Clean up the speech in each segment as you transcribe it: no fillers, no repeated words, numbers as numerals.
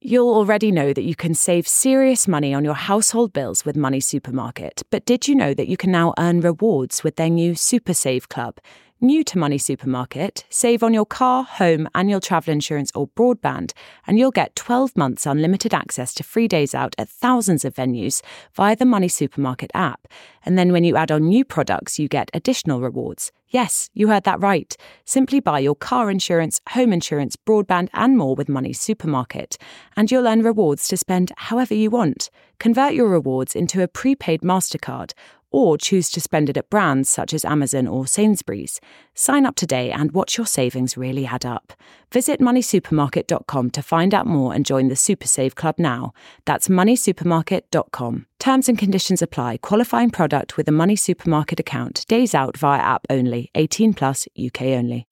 You'll already know that you can save serious money on your household bills with Money Supermarket, but did you know that you can now earn rewards with their new Super Save Club? New to Money Supermarket, save on your car, home, annual travel insurance or broadband, and you'll get 12 months unlimited access to free days out at thousands of venues via the Money Supermarket app. And then when you add on new products, you get additional rewards. Yes, you heard that right. Simply buy your car insurance, home insurance, broadband and more with Money Supermarket. And you'll earn rewards to spend however you want. Convert your rewards into a prepaid MasterCard or choose to spend it at brands such as Amazon or Sainsbury's. Sign up today and watch your savings really add up. Visit moneysupermarket.com to find out more and join the Super Save Club now. That's moneysupermarket.com. Terms and conditions apply. Qualifying product with a Money Supermarket account. Days out via app only. 18 plus, UK only.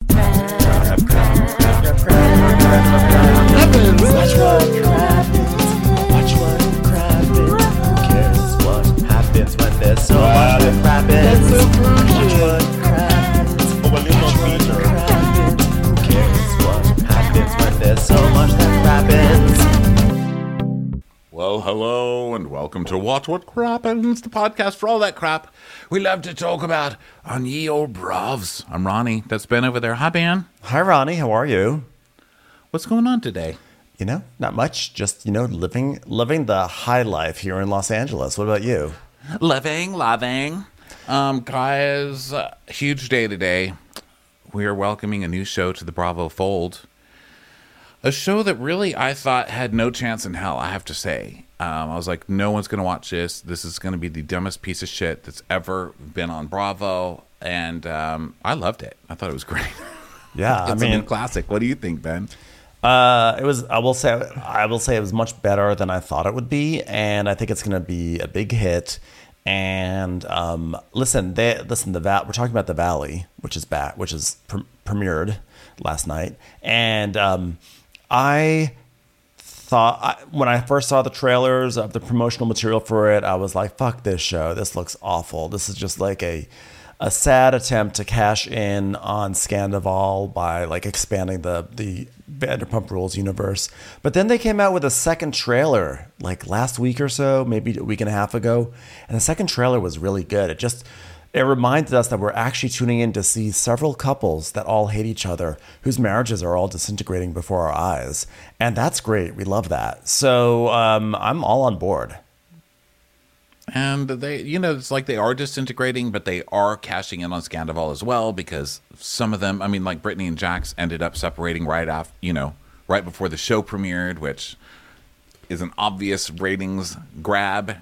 When there's so much rabbits, watch what happens. Who cares what happens when there's so much that happens? Well, hello, and welcome to Watch What Crappens, the podcast for all that crap we love to talk about on ye old brovs. I'm Ronnie. That's Ben over there. Hi, Ben. Hi, Ronnie. How are you? What's going on today? You know, not much. Just, living the high life here in Los Angeles. What about you? Living. Guys, huge day today. We are welcoming a new show to the Bravo fold. A show that really I thought had no chance in hell, I have to say. I was like, no one's going to watch this. This is going to be the dumbest piece of shit that's ever been on Bravo. And I loved it. I thought it was great. Yeah, It's a new classic. What do you think, Ben? It was. I will say it was much better than I thought it would be, and I think it's going to be a big hit. And listen. We're talking about The Valley, which is premiered last night, and I thought when I first saw the trailers of the promotional material for it, I was like, "Fuck this show! This looks awful. This is just like a sad attempt to cash in on Scandoval by like expanding the Vanderpump Rules universe." But then they came out with a second trailer like last week or so, maybe a week and a half ago, and the second trailer was really good. It reminded us that we're actually tuning in to see several couples that all hate each other, whose marriages are all disintegrating before our eyes, and that's great. We love that. So I'm all on board. And they, it's like they are disintegrating, but they are cashing in on Scandoval as well, because some of them, like Brittany and Jax ended up separating right before the show premiered, which is an obvious ratings grab,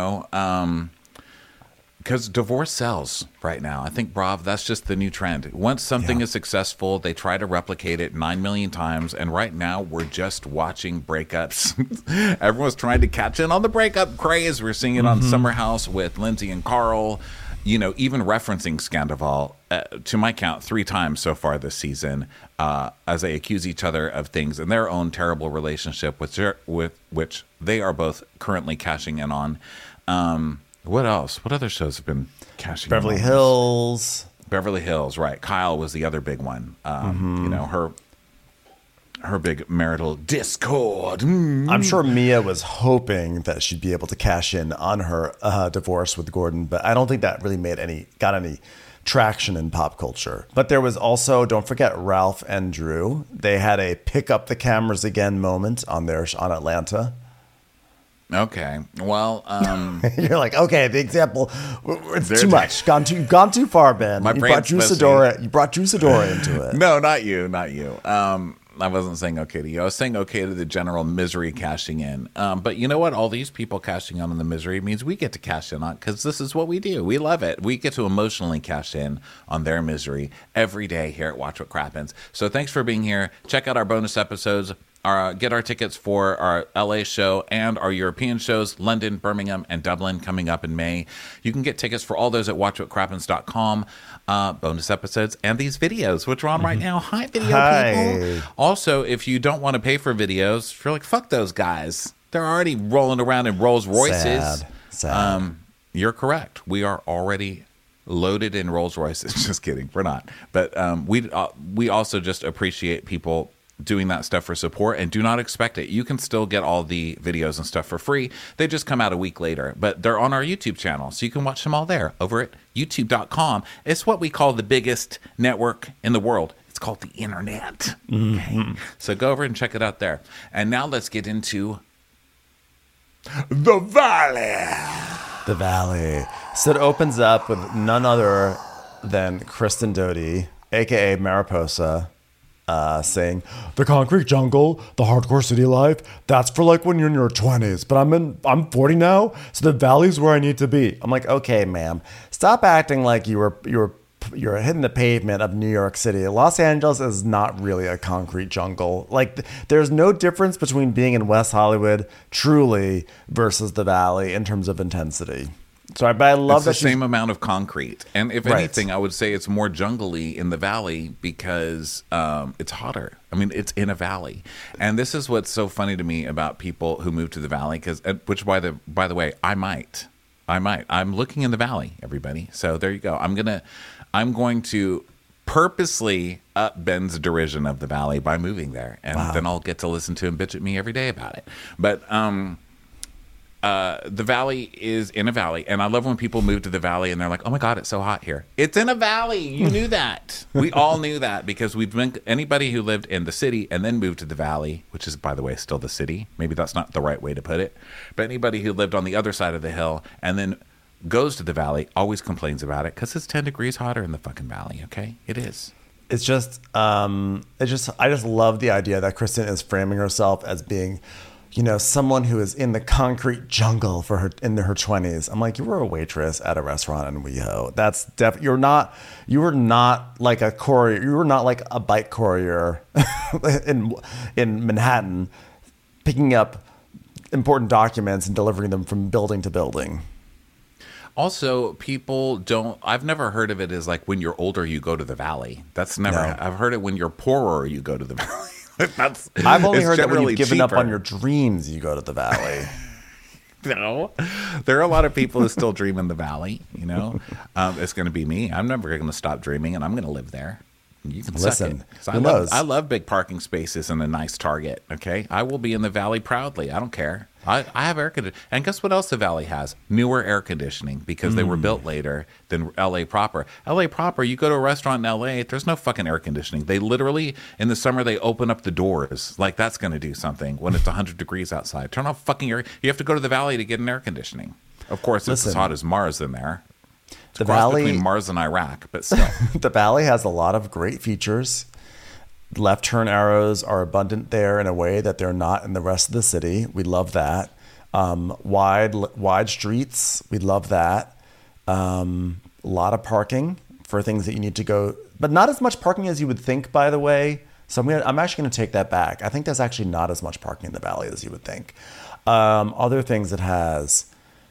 because divorce sells right now. I think, Brav, that's just the new trend. Once something is successful, they try to replicate it 9 million times. And right now, we're just watching breakups. Everyone's trying to catch in on the breakup craze. We're seeing it on Summer House with Lindsay and Carl, even referencing Scandoval, to my count, 3 times so far this season, as they accuse each other of things in their own terrible relationship, with which they are both currently cashing in on. What else? What other shows have been cashing in? Beverly Hills, right. Kyle was the other big one. Her big marital discord. I'm sure Mia was hoping that she'd be able to cash in on her divorce with Gordon, but I don't think that really got any traction in pop culture. But there was also, don't forget, Ralph and Drew. They had a pick up the cameras again moment on Atlanta. Okay, well, you're like, okay, the example, it's too much. You've gone too far, Ben. You brought Drew Sidora into it. No, not you. I wasn't saying okay to you. I was saying okay to the general misery cashing in. But you know what? All these people cashing in on the misery means we get to cash in on, because this is what we do. We love it. We get to emotionally cash in on their misery every day here at Watch What Crappens. So thanks for being here. Check out our bonus episodes. Get our tickets for our LA show and our European shows, London, Birmingham, and Dublin, coming up in May. You can get tickets for all those at watchwhatcrappens.com. Bonus episodes and these videos, which are on right now. Hi, people. Also, if you don't want to pay for videos, if you're like, fuck those guys, they're already rolling around in Rolls Royces. Sad. You're correct. We are already loaded in Rolls Royces. Just kidding. We're not. But we also just appreciate people doing that stuff for support, and do not expect it. You can still get all the videos and stuff for free. They just come out a week later, but they're on our YouTube channel, so you can watch them all there over at youtube.com. It's what we call the biggest network in the world. It's called the internet. Okay? So go over and check it out there. And now let's get into the Valley. The Valley. So it opens up with none other than Kristen Doty, a.k.a. Mariposa, saying, the concrete jungle, the hardcore city life, that's for like when you're in your 20s. But I'm 40 now, so the Valley's where I need to be. I'm like, okay, ma'am, stop acting like you're hitting the pavement of New York City. Los Angeles is not really a concrete jungle. Like, there's no difference between being in West Hollywood, truly, versus the Valley in terms of intensity. So I love it's that the same amount of concrete, and if Right. anything, I would say it's more jungly in the Valley because it's hotter. I mean, it's in a valley, and this is what's so funny to me about people who move to the Valley. Because, which by the way, I might. I'm looking in the Valley, everybody. So there you go. I'm going to purposely up Ben's derision of the Valley by moving there, and then I'll get to listen to him bitch at me every day about it. But the Valley is in a valley, and I love when people move to the Valley and they're like, oh my God, it's so hot here. It's in a valley. You knew that. We all knew that because we've been, anybody who lived in the city and then moved to the Valley, which is, by the way, still the city. Maybe that's not the right way to put it. But anybody who lived on the other side of the hill and then goes to the Valley always complains about it because it's 10 degrees hotter in the fucking Valley, okay? It is. I just love the idea that Kristen is framing herself as being, someone who is in the concrete jungle in her 20s. I'm like, you were a waitress at a restaurant in WeHo. That's you were not like a courier. You were not like a bike courier in Manhattan, picking up important documents and delivering them from building to building. Also, people don't, I've never heard of it as like when you're older, you go to the Valley. That's never, No. I've heard it when you're poorer, you go to the Valley. I've only heard that when generally you've given up cheaper. on your dreams, you go to the Valley. No, there are a lot of people who still dream in the Valley. It's going to be me. I'm never going to stop dreaming, and I'm going to live there. You can Listen, suck it. So who knows? I love big parking spaces and a nice Target. Okay, I will be in the Valley proudly. I don't care. I have air conditioning, and guess what else the Valley has? Newer air conditioning because they were built later than L.A. proper. L.A. proper, you go to a restaurant in L.A., there's no fucking air conditioning. They literally in the summer they open up the doors like that's going to do something when it's 100 degrees outside. Turn off fucking air. You have to go to the Valley to get an air conditioning. Of course, it's as hot as Mars in there. It's The a cross Valley between Mars and Iraq, but still. The Valley has a lot of great features. Left turn arrows are abundant there in a way that they're not in the rest of the city. We love that. Wide streets. We love that. A lot of parking for things that you need to go, but not as much parking as you would think, by the way. So I'm actually going to take that back. I think there's actually not as much parking in the Valley as you would think. Other things it has.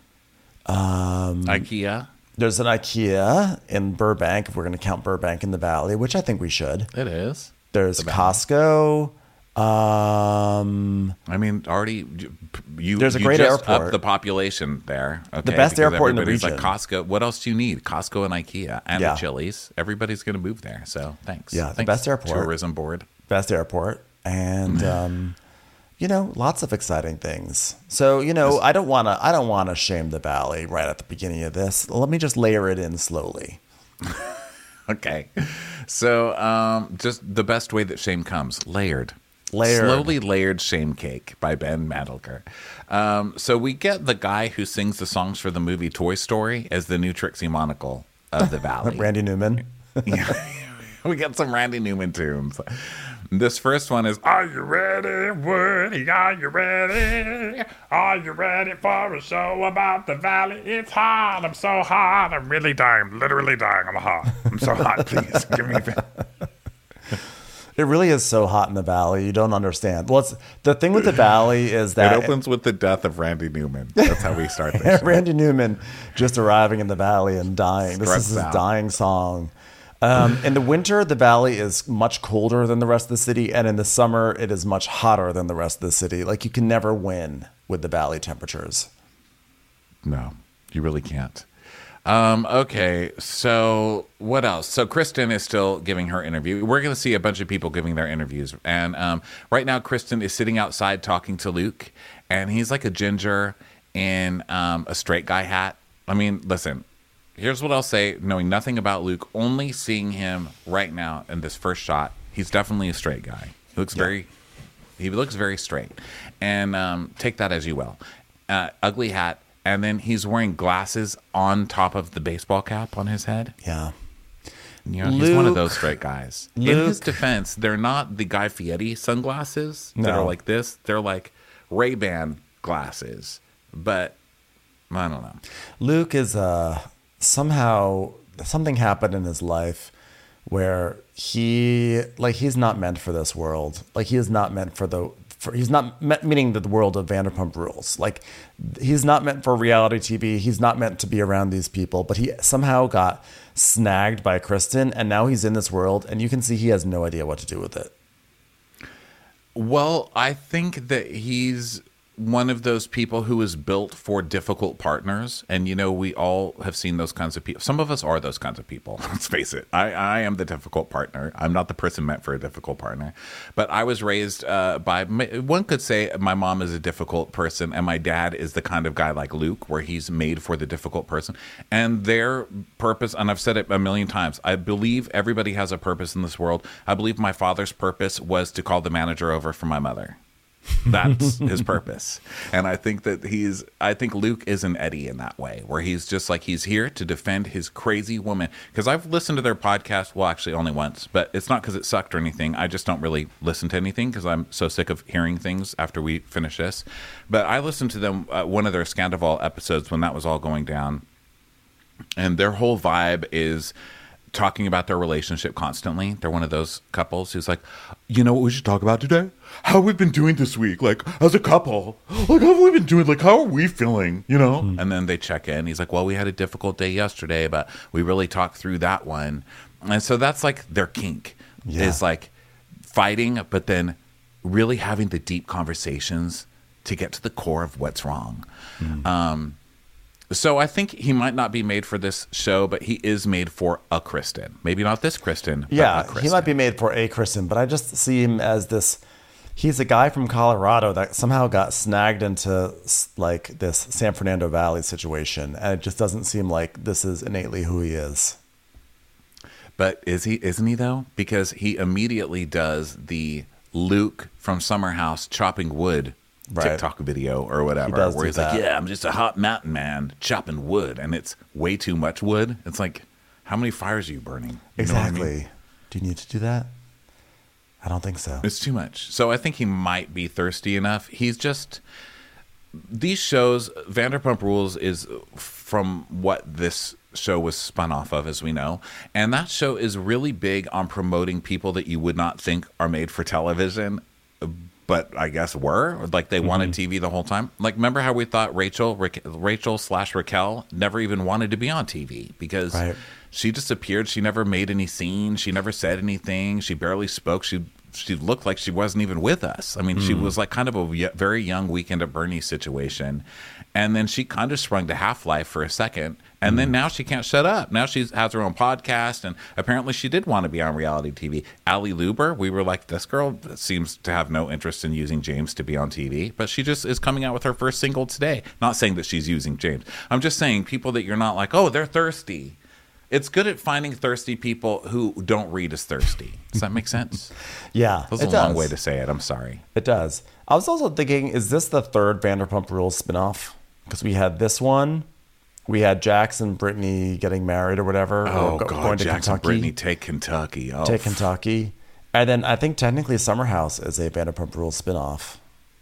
IKEA. There's an IKEA in Burbank, if we're going to count Burbank in the Valley, which I think we should. It is. There's Costco. I mean, already There's a you great just airport. Up the population there. Okay? The best Because airport in the everybody's region. like Costco. What else do you need? Costco and IKEA and Yeah. the Chili's. Everybody's going to move there. So thanks. Yeah, the Thanks, best airport. Tourism board. Best airport. And, lots of exciting things. So, I don't want to shame the Valley right at the beginning of this. Let me just layer it in slowly. Okay. So just the best way that shame comes. Layered. Layered. Slowly layered shame cake by Ben Madilker. So we get the guy who sings the songs for the movie Toy Story as the new Trixie Monocle of the Valley. Randy Newman. Yeah. We got some Randy Newman tunes. This first one is, are you ready, Woody? Are you ready? Are you ready for a show about the Valley? It's hot. I'm so hot. I'm really dying. I'm literally dying. I'm hot. I'm so hot. Please give me It really is so hot in the Valley. You don't understand. Well, the thing with the Valley is that It opens with the death of Randy Newman. That's how we start this show. Randy Newman just arriving in the Valley and dying. This is his Stressed out. dying song. In the winter, the Valley is much colder than the rest of the city, and in the summer, it is much hotter than the rest of the city. Like, you can never win with the Valley temperatures. No, you really can't. Okay, so what else? So Kristen is still giving her interview. We're going to see a bunch of people giving their interviews. And right now, Kristen is sitting outside talking to Luke, and he's like a ginger in a straight guy hat. I mean, listen, here's what I'll say, knowing nothing about Luke, only seeing him right now in this first shot, he's definitely a straight guy. He looks very straight. And take that as you will. Ugly hat. And then he's wearing glasses on top of the baseball cap on his head. Yeah. You know, he's one of those straight guys. In his defense, they're not the Guy Fieri sunglasses that are like this. They're like Ray-Ban glasses. But I don't know. Luke is somehow something happened in his life where he's not meant for this world. Like he is not meant he's not meaning the world of Vanderpump Rules. Like he's not meant for reality TV. He's not meant to be around these people, but he somehow got snagged by Kristen and now he's in this world and you can see he has no idea what to do with it. Well, I think that he's one of those people who is built for difficult partners. And, you know, we all have seen those kinds of people. Some of us are those kinds of people. Let's face it. I am the difficult partner. I'm not the person meant for a difficult partner. But I was raised by, one could say my mom is a difficult person and my dad is the kind of guy like Luke where he's made for the difficult person. And their purpose, and I've said it a million times, I believe everybody has a purpose in this world. I believe my father's purpose was to call the manager over for my mother. That's his purpose. And I think that I think Luke is an Eddie in that way, where he's just like, he's here to defend his crazy woman. Because I've listened to their podcast, well, actually only once, but it's not because it sucked or anything. I just don't really listen to anything because I'm so sick of hearing things after we finish this. But I listened to them, one of their Scandival episodes when that was all going down. And their whole vibe is talking about their relationship constantly. They're one of those couples who's like, you know what we should talk about today? How we've been doing this week, like as a couple. Like how have we been doing? Like how are we feeling? You know? And then they check in. He's like, well, we had a difficult day yesterday, but we really talked through that one. And so that's like their kink is like fighting, but then really having the deep conversations to get to the core of what's wrong. So I think he might not be made for this show, but he is made for a Kristen. Maybe not this Kristen, but a Kristen. He might be made for a Kristen, but I just see him as this. He's a guy from Colorado that somehow got snagged into like this San Fernando Valley situation, and it just doesn't seem like this is innately who he is. But isn't he though? Because he immediately does the Luke from Summer House chopping wood TikTok video or whatever, where he's like, yeah, I'm just a hot mountain man chopping wood, and it's way too much wood. It's like, how many fires are you burning? Exactly. I mean? Do you need to do that? I don't think so. It's too much. So I think he might be thirsty enough. He's just, these shows, Vanderpump Rules is from what this show was spun off of, as we know. And that show is really big on promoting people that you would not think are made for television, but I guess were. Like they wanted TV the whole time. Like remember how we thought Rachel/Raquel never even wanted to be on TV because she just appeared. She never made any scenes. She never said anything. She barely spoke. She looked like she wasn't even with us. I mean, she was like kind of a very young Weekend at Bernie's situation. And then she kind of sprung to Half-Life for a second. And then now she can't shut up. Now she has her own podcast. And apparently she did want to be on reality TV. Ali Luber, we were like, this girl seems to have no interest in using James to be on TV. But she just is coming out with her first single today. Not saying that she's using James. I'm just saying people that you're not like, oh, they're thirsty. It's good at finding thirsty people who don't read as thirsty. Does that make sense? Yeah, That was a long way to say it. I'm sorry. It does. I was also thinking, is this the third Vanderpump Rules spinoff? Because we had this one. We had Jax and Brittany getting married or whatever. Oh, or God, going to Jax Kentucky. and Brittany take Kentucky. Oh. Take Kentucky. And then I think technically Summer House is a Vanderpump Rules spinoff.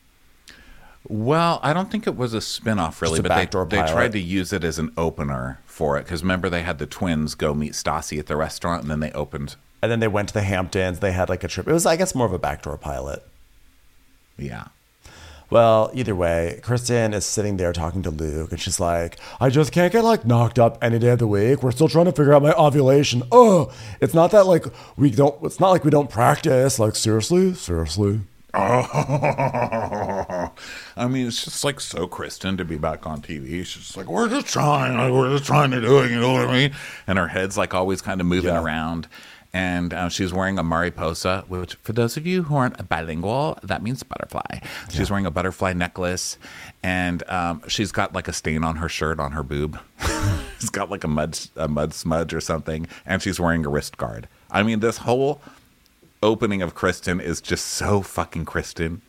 Well, I don't think it was a spinoff really, but they tried to use it as an opener for it. Because remember, they had the twins go meet Stassi at the restaurant, and then they opened. And then they went to the Hamptons. They had like a trip. It was, I guess, more of a backdoor pilot. Yeah. Well, either way, Kristen is sitting there talking to Luke, and she's like, I just can't get like knocked up any day of the week. We're still trying to figure out my ovulation. Oh, it's not that like it's not like we don't practice. Like, seriously? Oh, I mean, it's just like so Kristen to be back on TV. She's just like, we're just trying to do it, you know what I mean? And her head's like always kind of moving around. And she's wearing a mariposa, which for those of you who aren't bilingual, that means butterfly. She's wearing a butterfly necklace, and she's got like a stain on her shirt on her boob. She's got like a mud smudge or something, and she's wearing a wrist guard. I mean, this whole opening of Kristen is just so fucking Kristen.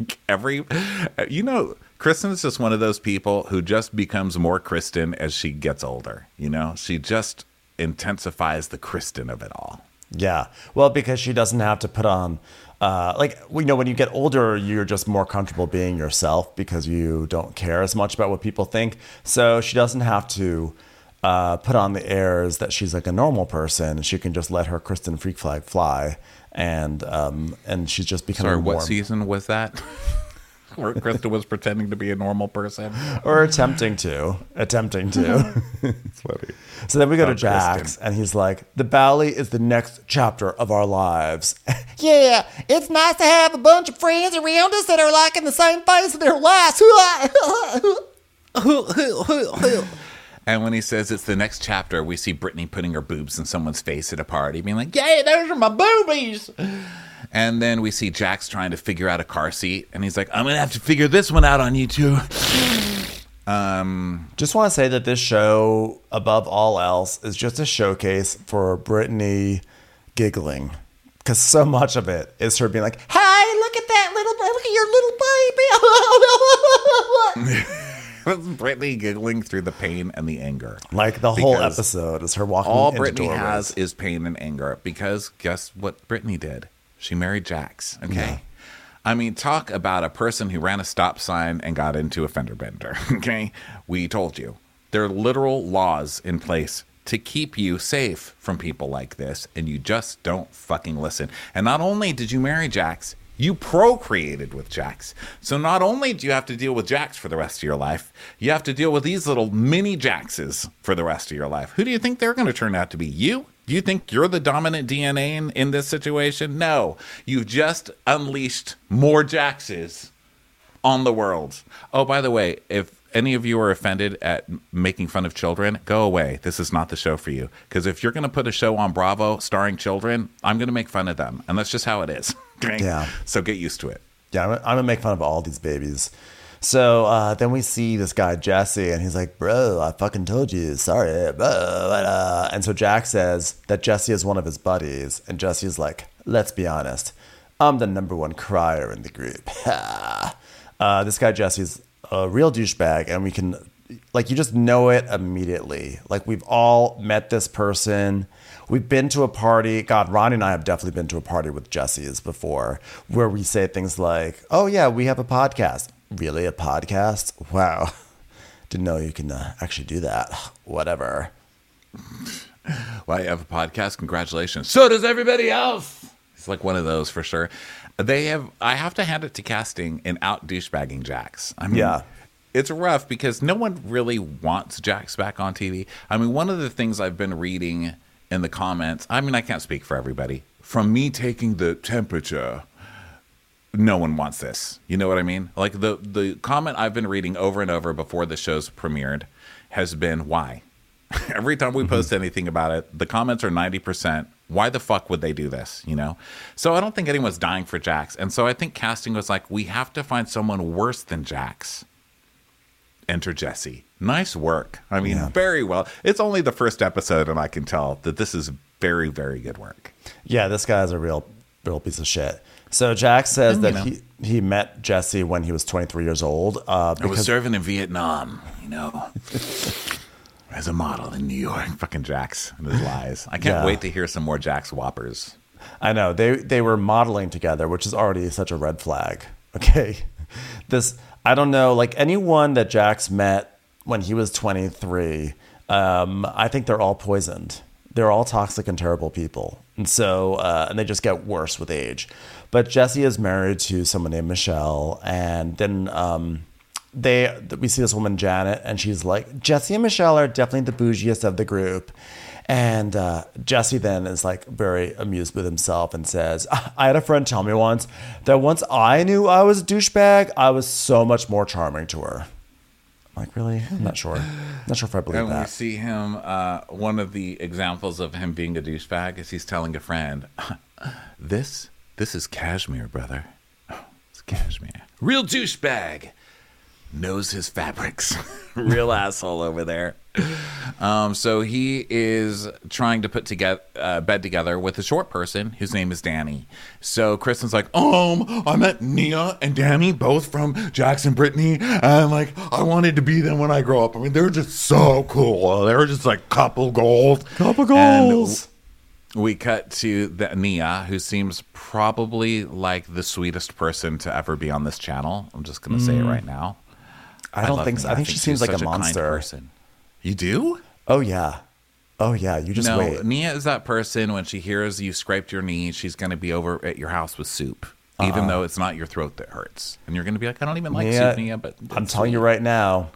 Kristen is just one of those people who just becomes more Kristen as she gets older. You know, she just intensifies the Kristen of it all. Yeah. Well, because she doesn't have to put on, when you get older, you're just more comfortable being yourself because you don't care as much about what people think. So she doesn't have to put on the airs that she's like a normal person. She can just let her Kristen freak flag fly. And she's just becoming Sorry, more. what season was that? Where Krista was pretending to be a normal person? Or attempting to. It's funny. So then we go to Jax, Kristen. And he's like, the ballet is the next chapter of our lives. Yeah, it's nice to have a bunch of friends around us that are like in the same phase of their lives. And when he says it's the next chapter, we see Brittany putting her boobs in someone's face at a party, being like, yeah, those are my boobies. And then we see Jax trying to figure out a car seat. And he's like, I'm going to have to figure this one out on you two. Just want to say that this show, above all else, is just a showcase for Brittany giggling. Because so much of it is her being like, hey, look at your little baby. Brittany giggling through the pain and the anger. Like the whole episode is her walking all into Brittany doorways. has is pain and anger because guess what Brittany did? She married Jax. Okay. Yeah. I mean, talk about a person who ran a stop sign and got into a fender bender. Okay. We told you. There are literal laws in place to keep you safe from people like this, and you just don't fucking listen. And not only did you marry Jax, you procreated with Jax. So not only do you have to deal with Jax for the rest of your life, you have to deal with these little mini Jaxes for the rest of your life. Who do you think they're going to turn out to be? You? Do you think you're the dominant DNA in this situation? No. You've just unleashed more Jaxes on the world. Oh, by the way, if any of you are offended at making fun of children, go away. This is not the show for you. Because if you're going to put a show on Bravo starring children, I'm going to make fun of them. And that's just how it is. Okay? Yeah. So get used to it. Yeah, I'm going to make fun of all these babies. So then we see this guy, Jesse, and he's like, bro, I fucking told you. Sorry. Blah. And so Jax says that Jesse is one of his buddies. And Jesse's like, let's be honest. I'm the number one crier in the group. This guy, Jesse's a real douchebag. And we can, like, you just know it immediately. Like, we've all met this person. We've been to a party. God, Ronnie and I have definitely been to a party with Jesse's before where we say things like, oh, yeah, we have a podcast. Really? A podcast? Wow. Didn't know you can actually do that. Whatever. Well, you have a podcast? Congratulations. So does everybody else. It's like one of those for sure. I have to hand it to casting in out douchebagging Jax. I mean, yeah. It's rough because no one really wants Jax back on TV. I mean, one of the things I've been reading in the comments, I mean, I can't speak for everybody. From me taking the temperature, no one wants this. You know what I mean? Like the comment I've been reading over and over before the show's premiered has been, why? Every time we post anything about it, the comments are 90%. Why the fuck would they do this? You know? So I don't think anyone's dying for Jax. And so I think casting was like, we have to find someone worse than Jax. Enter Jesse. Nice work. I mean, very well. It's only the first episode, and I can tell that this is very, very good work. Yeah, this guy's a real piece of shit. So Jax says that he met Jesse when he was 23 years old. I was serving in Vietnam, you know, as a model in New York. Fucking Jax and his lies. I can't wait to hear some more Jax Whoppers. I know. They were modeling together, which is already such a red flag. Okay. I don't know, like anyone that Jax met when he was 23, I think they're all poisoned. They're all toxic and terrible people. And so, and they just get worse with age. But Jesse is married to someone named Michelle. And then we see this woman, Janet, and she's like, Jesse and Michelle are definitely the bougiest of the group. And Jesse then is like very amused with himself and says, I had a friend tell me once that once I knew I was a douchebag, I was so much more charming to her. I'm like, really? I'm not sure. Not sure if I believe and that. We see him, one of the examples of him being a douchebag is he's telling a friend, this is cashmere, brother. Oh, it's cashmere. Real douchebag. Knows his fabrics. Real asshole over there. So he is trying to put together bed together with a short person whose name is Danny. So Kristen's like, I met Nia and Danny, both from Jackson Brittany, and like I wanted to be them when I grow up. I mean, they're just so cool. They're just like couple goals. And we cut to Nia, who seems probably like the sweetest person to ever be on this channel. I'm just going to say it right now. I don't think so. I think she seems like a monster. Person. You do? Oh, yeah. You just wait. Nia is that person when she hears you scraped your knee, she's going to be over at your house with soup, even though it's not your throat that hurts. And you're going to be like, I don't even like soup, Nia. But I'm telling you right now,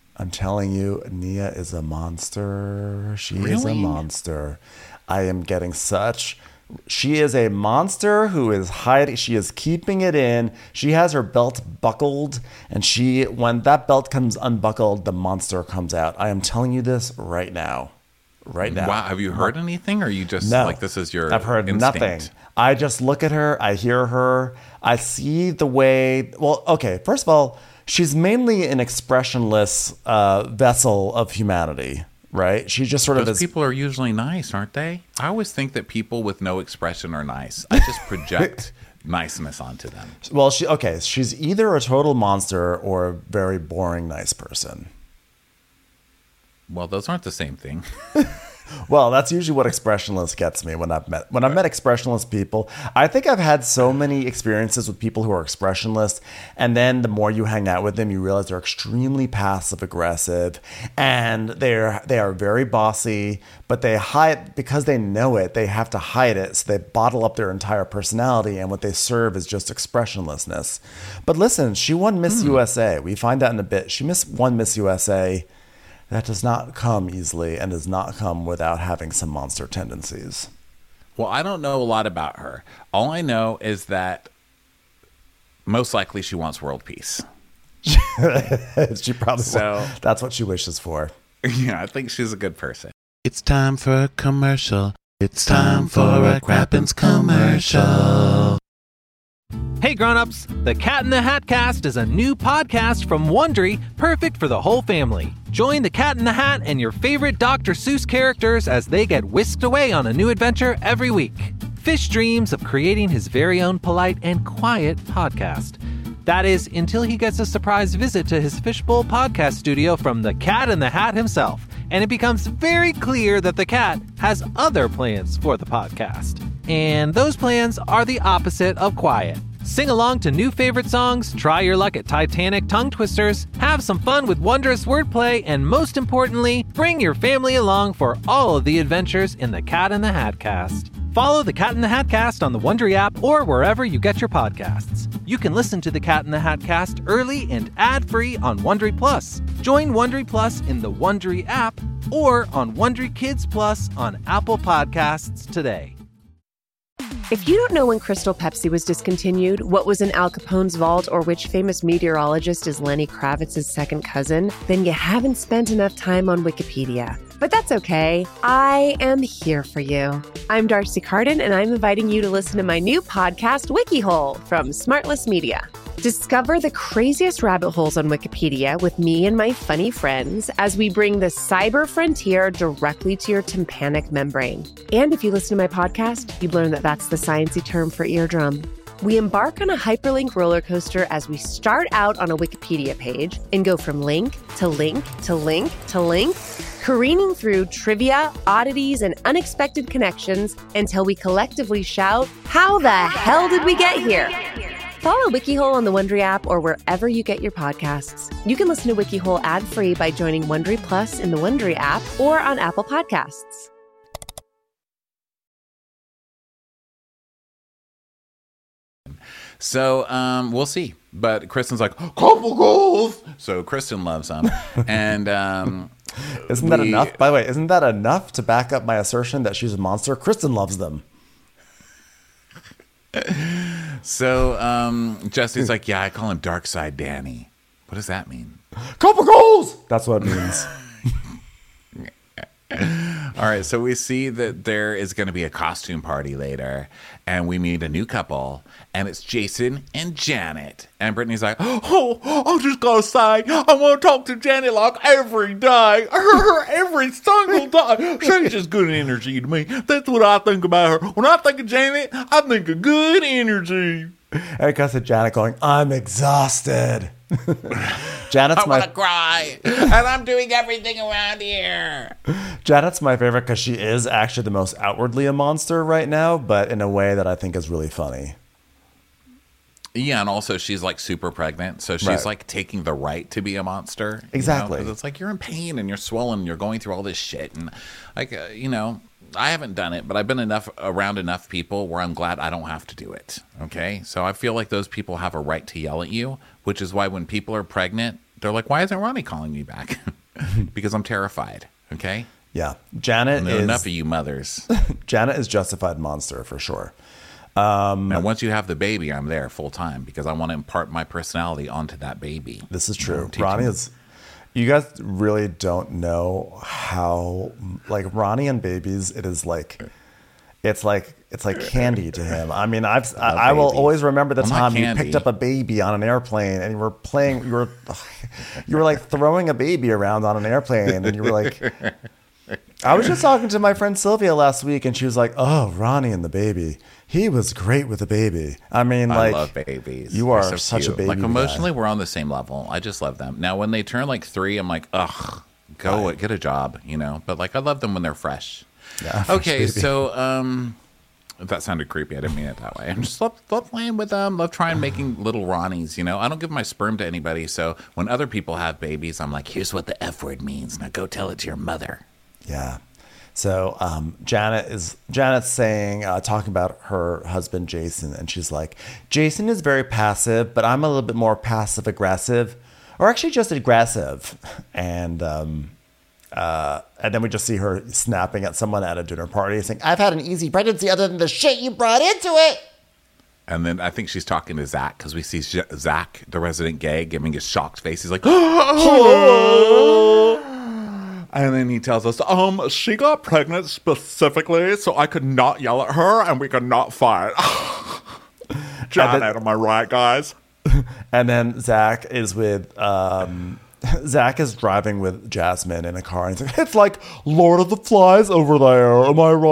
Nia is a monster. She is a monster. I am getting such... She is a monster who is hiding. She is keeping it in. She has her belt buckled, and when that belt comes unbuckled, the monster comes out. I am telling you this right now. Wow. Have you heard anything, or you just like this is your I've heard instinct? Nothing. I just look at her. I hear her. I see the way. Well, okay. First of all, she's mainly an expressionless vessel of humanity. Right? She just sort of Those people are usually nice, aren't they? I always think that people with no expression are nice. I just project niceness onto them. Well, she's either a total monster or a very boring, nice person. Well, those aren't the same thing. Well, that's usually what expressionless gets me when I've met expressionless people. I think I've had so many experiences with people who are expressionless, and then the more you hang out with them, you realize they're extremely passive aggressive, and they are very bossy, but they hide because they know it. They have to hide it, so they bottle up their entire personality, and what they serve is just expressionlessness. But listen, she won Miss USA. We find out in a bit. She won Miss USA. That does not come easily and does not come without having some monster tendencies. Well, I don't know a lot about her. All I know is that most likely she wants world peace. She probably that's what she wishes for. Yeah, I think she's a good person. It's time for a commercial. It's time for a Crappens commercial. Hey grown-ups, the Cat in the Hat Cast is a new podcast from Wondery, perfect for the whole family. Join the Cat in the Hat and your favorite Dr. Seuss characters as they get whisked away on a new adventure every week. Fish dreams of creating his very own polite and quiet podcast. That is, until he gets a surprise visit to his Fishbowl podcast studio from the Cat in the Hat himself, and it becomes very clear that the cat has other plans for the podcast. And those plans are the opposite of quiet. Sing along to new favorite songs, try your luck at Titanic tongue twisters, have some fun with wondrous wordplay, and most importantly, bring your family along for all of the adventures in the Cat in the Hat Cast. Follow the Cat in the Hat Cast on the Wondery app or wherever you get your podcasts. You can listen to the Cat in the Hat Cast early and ad-free on Wondery Plus. Join Wondery Plus in the Wondery app or on Wondery Kids Plus on Apple Podcasts today. If you don't know when Crystal Pepsi was discontinued, what was in Al Capone's vault, or which famous meteorologist is Lenny Kravitz's second cousin, then you haven't spent enough time on Wikipedia. But that's okay. I am here for you. I'm Darcy Carden, and I'm inviting you to listen to my new podcast, WikiHole, from Smartless Media. Discover the craziest rabbit holes on Wikipedia with me and my funny friends as we bring the cyber frontier directly to your tympanic membrane. And if you listen to my podcast, you'd learn that that's the sciencey term for eardrum. We embark on a hyperlink roller coaster as we start out on a Wikipedia page and go from link to link to link to link, careening through trivia, oddities, and unexpected connections until we collectively shout, "How the hell did we get here?" Follow WikiHole on the Wondery app or wherever you get your podcasts. You can listen to WikiHole ad-free by joining Wondery Plus in the Wondery app or on Apple Podcasts. So we'll see. But Kristen's like, couple goals. So Kristen loves them. And isn't that enough? By the way, isn't that enough to back up my assertion that she's a monster? Kristen loves them. So Jesse's like, yeah, I call him Dark Side Danny. What does that mean? Couple goals. That's what it means. All right, so we see that there is going to be a costume party later, and we meet a new couple, and it's Jason and Janet. And Brittany's like, oh, I just got to say, I want to talk to Janet like every day, every single day. She's just good energy to me. That's what I think about her. When I think of Janet, I think of good energy. Eric cuts at Janet going, I'm exhausted. Janet's I want to cry, and I'm doing everything around here. Janet's my favorite because she is actually the most outwardly a monster right now, but in a way that I think is really funny. Yeah, and also she's like super pregnant, so she's Right. like taking the right to be a monster. Exactly. Because it's like you're in pain and you're swollen, and you're going through all this shit, and like I haven't done it, but I've been around enough people where I'm glad I don't have to do it. Okay, so I feel like those people have a right to yell at you, which is why when people are pregnant, they're like, "Why isn't Ronnie calling me back?" Because I'm terrified. Okay. Yeah, Janet And is enough of you mothers. Janet is justified monster for sure. Now, once you have the baby, I'm there full time because I want to impart my personality onto that baby. This is true. teach Ronnie him. is. You guys really don't know how like Ronnie and babies. It is like. It's like candy to him. I mean, I will babies. always remember the Well, not time you candy. picked up a baby on an airplane and you were playing. You were like throwing a baby around on an airplane, and you were like. I was just talking to my friend Sylvia last week, and she was like, "Oh, Ronnie and the baby. He was great with the baby." I mean, I like, love babies. You They're are so such cute. a baby. Like guy. emotionally, we're on the same level. I just love them. Now, when they turn like 3, I'm like, ugh, go get a job, But like, I love them when they're fresh. Yeah, fresh Okay, baby. so that sounded creepy. I didn't mean it that way. I just love playing with them. Love trying making little Ronnies. I don't give my sperm to anybody. So when other people have babies, I'm like, here's what the F word means. Now go tell it to your mother. Yeah. So Janet's saying, talking about her husband, Jason, and she's like, Jason is very passive, but I'm a little bit more passive aggressive, or actually just aggressive. And then we just see her snapping at someone at a dinner party saying, I've had an easy pregnancy other than the shit you brought into it. And then I think she's talking to Zach because we see Zach, the resident gay, giving his shocked face. He's like, and then he tells us, she got pregnant specifically so I could not yell at her and we could not fight. Janet, am I right, guys? And then Zach is with Zach is driving with Jasmine in a car, and he's like, it's like Lord of the Flies over there. Am I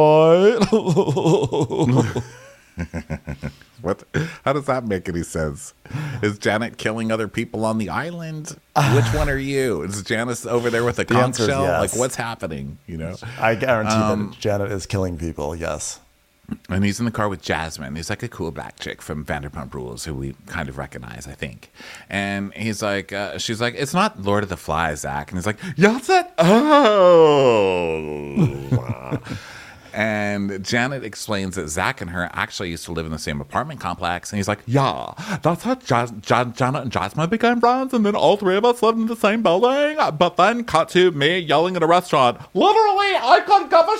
right? What? How does that make any sense? Is Janet killing other people on the island? Which one are you? Is Janice over there with a conch answer is shell? yes. Like, what's happening? I guarantee that Janet is killing people. Yes. And he's in the car with Jasmine. He's like a cool black chick from Vanderpump Rules who we kind of recognize, I think. And he's like, she's like, it's not Lord of the Flies, Zach. And he's like, yes, it oh. And Janet explains that Zach and her actually used to live in the same apartment complex. And he's like, yeah, that's how Janet and Jasmine became friends. And then all 3 of us lived in the same building. But then cut to me yelling at a restaurant, literally, I could give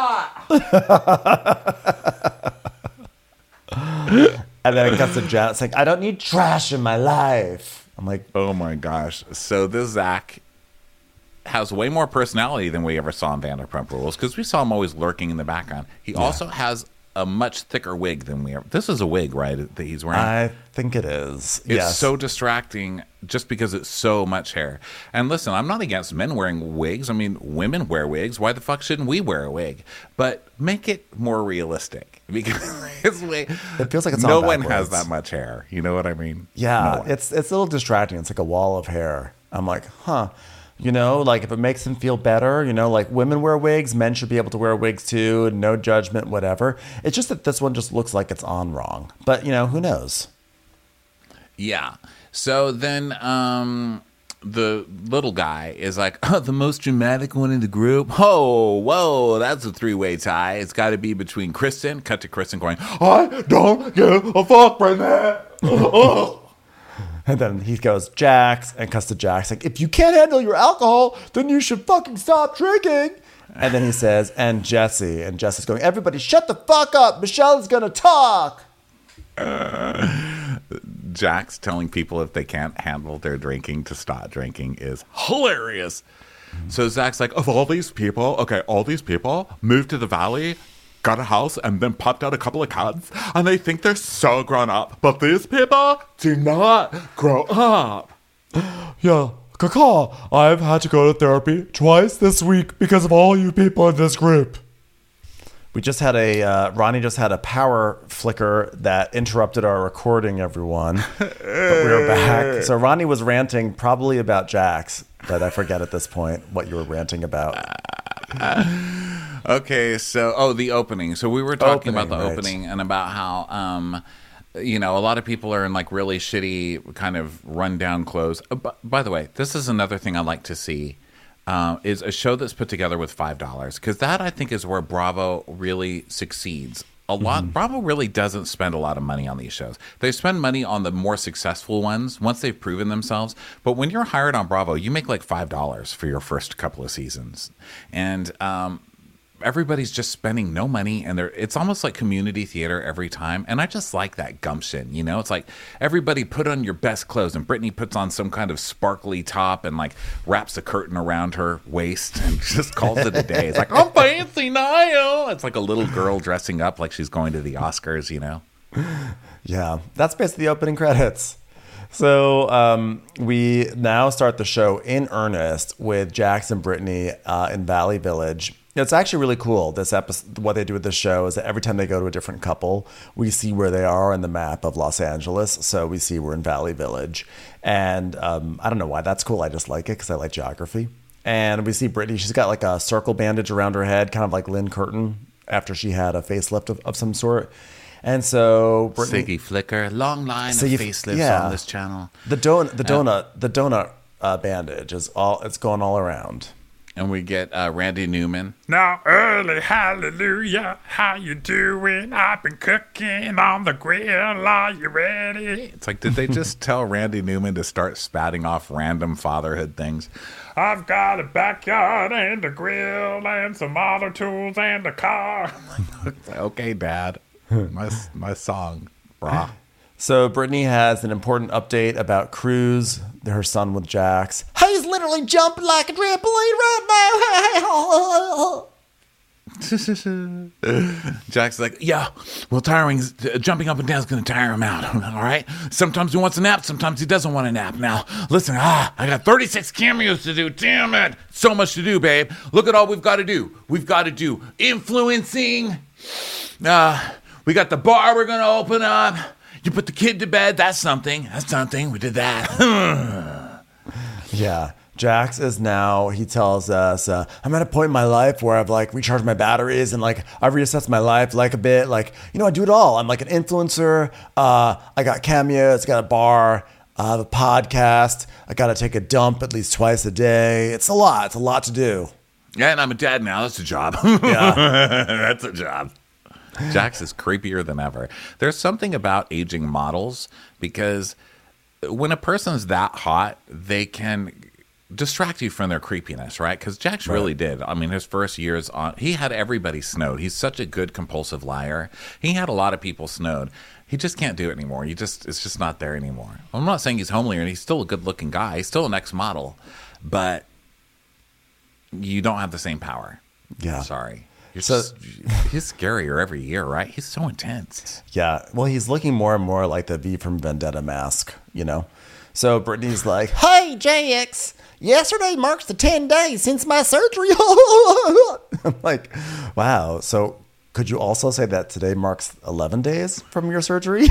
a shot. And then it cuts to Janet saying, I don't need trash in my life. I'm like, oh my gosh. So this Zach has way more personality than we ever saw in Vanderpump Rules because we saw him always lurking in the background. He also has a much thicker wig than we ever. This is a wig, right, that he's wearing? I think it is. It's so distracting just because it's so much hair. And listen, I'm not against men wearing wigs. I mean, women wear wigs. Why the fuck shouldn't we wear a wig? But make it more realistic because it feels like it's no on one has backwards. that much hair. You know what I mean? Yeah, No one. it's a little distracting. It's like a wall of hair. I'm like, huh. Like if it makes them feel better, like women wear wigs, men should be able to wear wigs too, no judgment, whatever. It's just that this one just looks like it's on wrong. But, who knows? Yeah. So then the little guy is like, oh, the most dramatic one in the group. Oh, whoa, that's a three-way tie. It's got to be between Kristen. Cut to Kristen going, I don't give a fuck right now. And then he goes, Jax, and cuts to Jax. Like, if you can't handle your alcohol, then you should fucking stop drinking. And then he says, and Jesse. And Jesse's going, everybody shut the fuck up. Michelle's going to talk. Jax telling people if they can't handle their drinking to stop drinking is hilarious. So Zach's like, of all these people, all these people moved to the valley, got a house, and then popped out a couple of kids, and they think they're so grown up. But these people do not grow up. Yeah, Kaka, I've had to go to therapy twice this week because of all you people in this group. We just had Ronnie just had a power flicker that interrupted our recording, everyone. But we're back. So Ronnie was ranting probably about Jax, but I forget at this point what you were ranting about. Okay, so, the opening. So we were talking about the right. opening and about how, a lot of people are in like really shitty kind of rundown clothes. By the way, this is another thing I like to see. Is a show that's put together with $5, because that I think is where Bravo really succeeds a lot. Bravo really doesn't spend a lot of money on these shows. They spend money on the more successful ones once they've proven themselves. But when you're hired on Bravo, you make like $5 for your first couple of seasons, and everybody's just spending no money, and it's almost like community theater every time. And I just like that gumption, it's like everybody put on your best clothes, and Brittany puts on some kind of sparkly top and like wraps a curtain around her waist and just calls it a day. It's like, I'm fancy now. It's like a little girl dressing up like she's going to the Oscars, Yeah, that's basically the opening credits. So we now start the show in earnest with Jax and Brittany in Valley Village. It's actually really cool. This episode, what they do with this show is that every time they go to a different couple, we see where they are on the map of Los Angeles. So we see we're in Valley Village. And I don't know why that's cool. I just like it because I like geography. And we see Brittany. She's got like a circle bandage around her head, kind of like Lynn Curtin after she had a facelift of some sort. And so Brittany, Siggy Flicker, long line of facelifts on this channel. The donut bandage it's going all around. And we get Randy Newman. Now early hallelujah, how you doing? I've been cooking on the grill, are you ready? It's like, did they just tell Randy Newman to start spouting off random fatherhood things? I've got a backyard and a grill and some other tools and a car. Okay, Dad. My song, brah. So Brittany has an important update about Cruz, her son with Jax. He's literally jumping like a trampoline right now. Jax is like, yeah, well, jumping up and down is going to tire him out. All right. Sometimes he wants a nap. Sometimes he doesn't want a nap. Now, listen, I got 36 cameos to do. Damn it. So much to do, babe. Look at all we've got to do. We've got to do influencing. We got the bar we're going to open up. You put the kid to bed. That's something. We did that. Yeah. Jax is now, he tells us, I'm at a point in my life where I've like recharged my batteries and like I've reassessed my life like a bit. Like, I do it all. I'm like an influencer. I got cameos, got a bar, I have a podcast. I got to take a dump at least twice a day. It's a lot. It's a lot to do. Yeah, and I'm a dad now. That's a job. Yeah. That's a job. Jax is creepier than ever. There's something about aging models, because when a person's that hot, they can distract you from their creepiness, right? Because Jax really did. I mean, his first years on, he had everybody snowed. He's such a good compulsive liar. He had a lot of people snowed. He just can't do it anymore. It's just not there anymore. I'm not saying he's homely, and he's still a good-looking guy. He's still an ex-model, but you don't have the same power. Yeah. Sorry. He's scarier every year, right? He's so intense. Yeah. Well, he's looking more and more like the V from Vendetta mask, So Brittany's like, hey, JX, yesterday marks the 10 days since my surgery. I'm like, wow. So could you also say that today marks 11 days from your surgery?